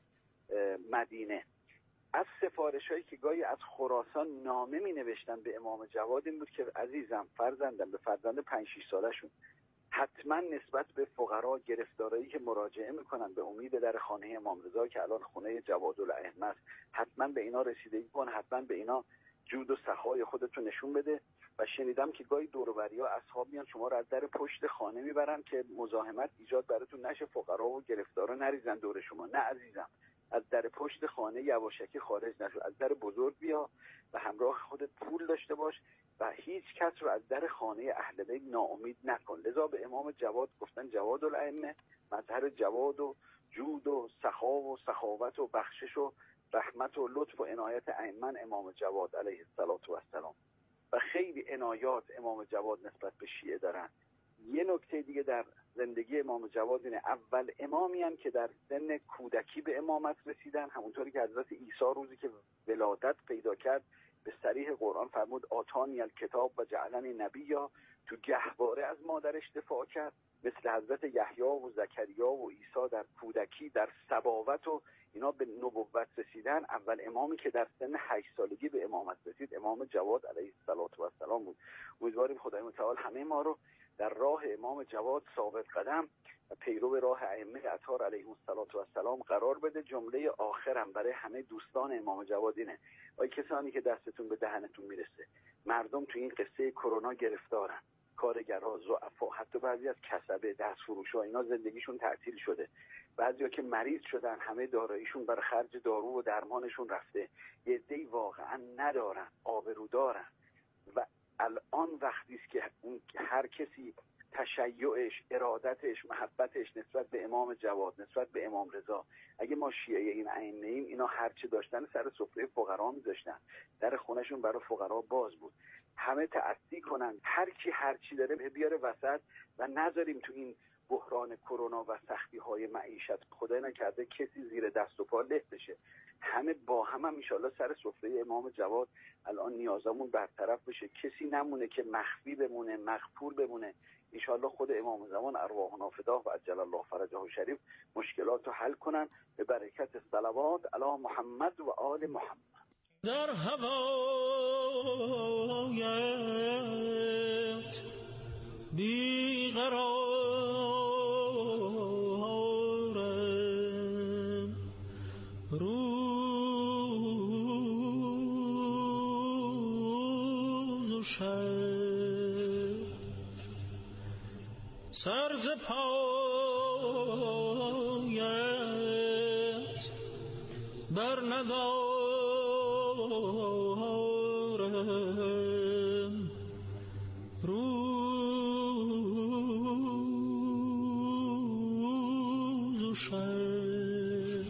مدینه. از سفارش هایی که گاهی از خراسان نامه می نوشتن به امام جواد این بود که عزیزم، فرزندم، به فرزند پنج شش سالشون حتما نسبت به فقرا گرفتارایی که مراجعه میکنن به امید در خانه امام رضا که الان خونه جوادالائمه است، حتما به اینا رسیدگی کن، حتما به اینا جود و سخای خودتون نشون بده. و شنیدم که گاهی دور و بریا اصحاب میان شما رو از در پشت خانه میبرن که مزاحمت ایجاد براتون نشه، فقرا و گرفتارا نریزن دور شما. نه عزیزم، از در پشت خانه یواشکی خارج نشو، از در بزرگ بیا و همراه خودت پول داشته باش و هیچ کس رو از در خانه اهل بیت ناامید نکن. لذا به امام جواد گفتن جوادالائمه، مظهر جواد و جود و سخا و سخاوت و بخشش و رحمت و لطف و عنایت ائمه امام جواد علیه السلام. و خیلی عنایات امام جواد نسبت به شیعه دارن. یه نکته دیگه در زندگی امام جواد اینه، اول امامی هم که در سن کودکی به امامت رسیدن، همونطوری که حضرت عیسی روزی که ولادت پیدا کرد به صریح قرآن فرمود آتانی الکتاب و جعلنی نبیا، تو گهواره از مادرش دفاع کرد. مثل حضرت یحیی و زکریا و عیسی در کودکی در صباوت و اینا به نبوت رسیدن. اول امامی که در سن هشت سالگی به امامت رسید امام جواد علیه السلام بود. امیدواریم خدای متعال همه ما رو در راه امام جواد ثابت قدم و پیرو راه ائمه اطهار علیهم السلام قرار بده. جمله آخرم برای همه دوستان امام جواد اینه: ای کسانی که دستتون به دهنتون میرسه، مردم تو این قصه کرونا گرفتارن، کارگرها، ضعفا، حتی بعضی از کسبه دست فروشا اینا زندگیشون تعطیل شده، بعضیا که مریض شدن همه داراییشون برای خرج دارو و درمانشون رفته، یه عده‌ای واقعا ندارن، آبرو دارن و الان وقتی است که هر کسی تشیعش، ارادتش، محبتش نسبت به امام جواد، نسبت به امام رضا، اگه ما شیعه این ائمه ایم، اینا هر چه داشتن سر سفره فقرا میذاشتن، در خونهشون برای فقرا باز بود. همه تأسی کنن، هر کی هر چی داره بیاره وسط و نذاریم تو این بحران کرونا و سختی های معیشت خدای نکرده کسی زیر دست و پا له بشه. همه با هم هم انشالله سر سفره امام جواد الان نیازمون برطرف بشه، کسی نمونه که مخفی بمونه، مغفور بمونه. انشالله خود امام زمان ارواحنا فداه و عجل الله فرجه شریف مشکلات رو حل کنن به برکت صلوات علی محمد و آل محمد.
در هوایت بیقرارم، روز و شب سر ز پایت بر ندارم، روز و شب،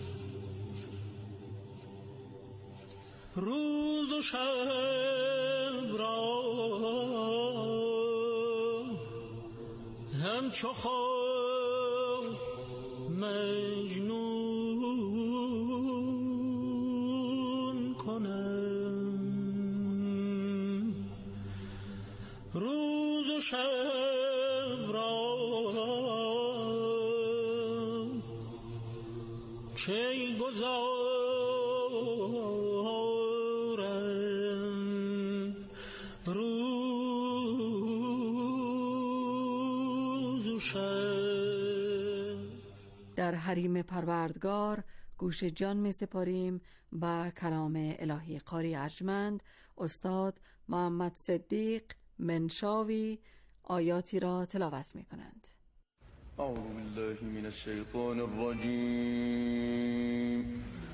روز و شب را همچو خواب مجنون کنم، روز و شب را کی گذارم، روز و شب.
در حریم پروردگار گوش جان می سپاریم و کلام الهی قاری ارجمند استاد محمد صدیق منشاوی آیاتی را تلاوت می کنند.
أعوذ بالله من الشيطان الرجيم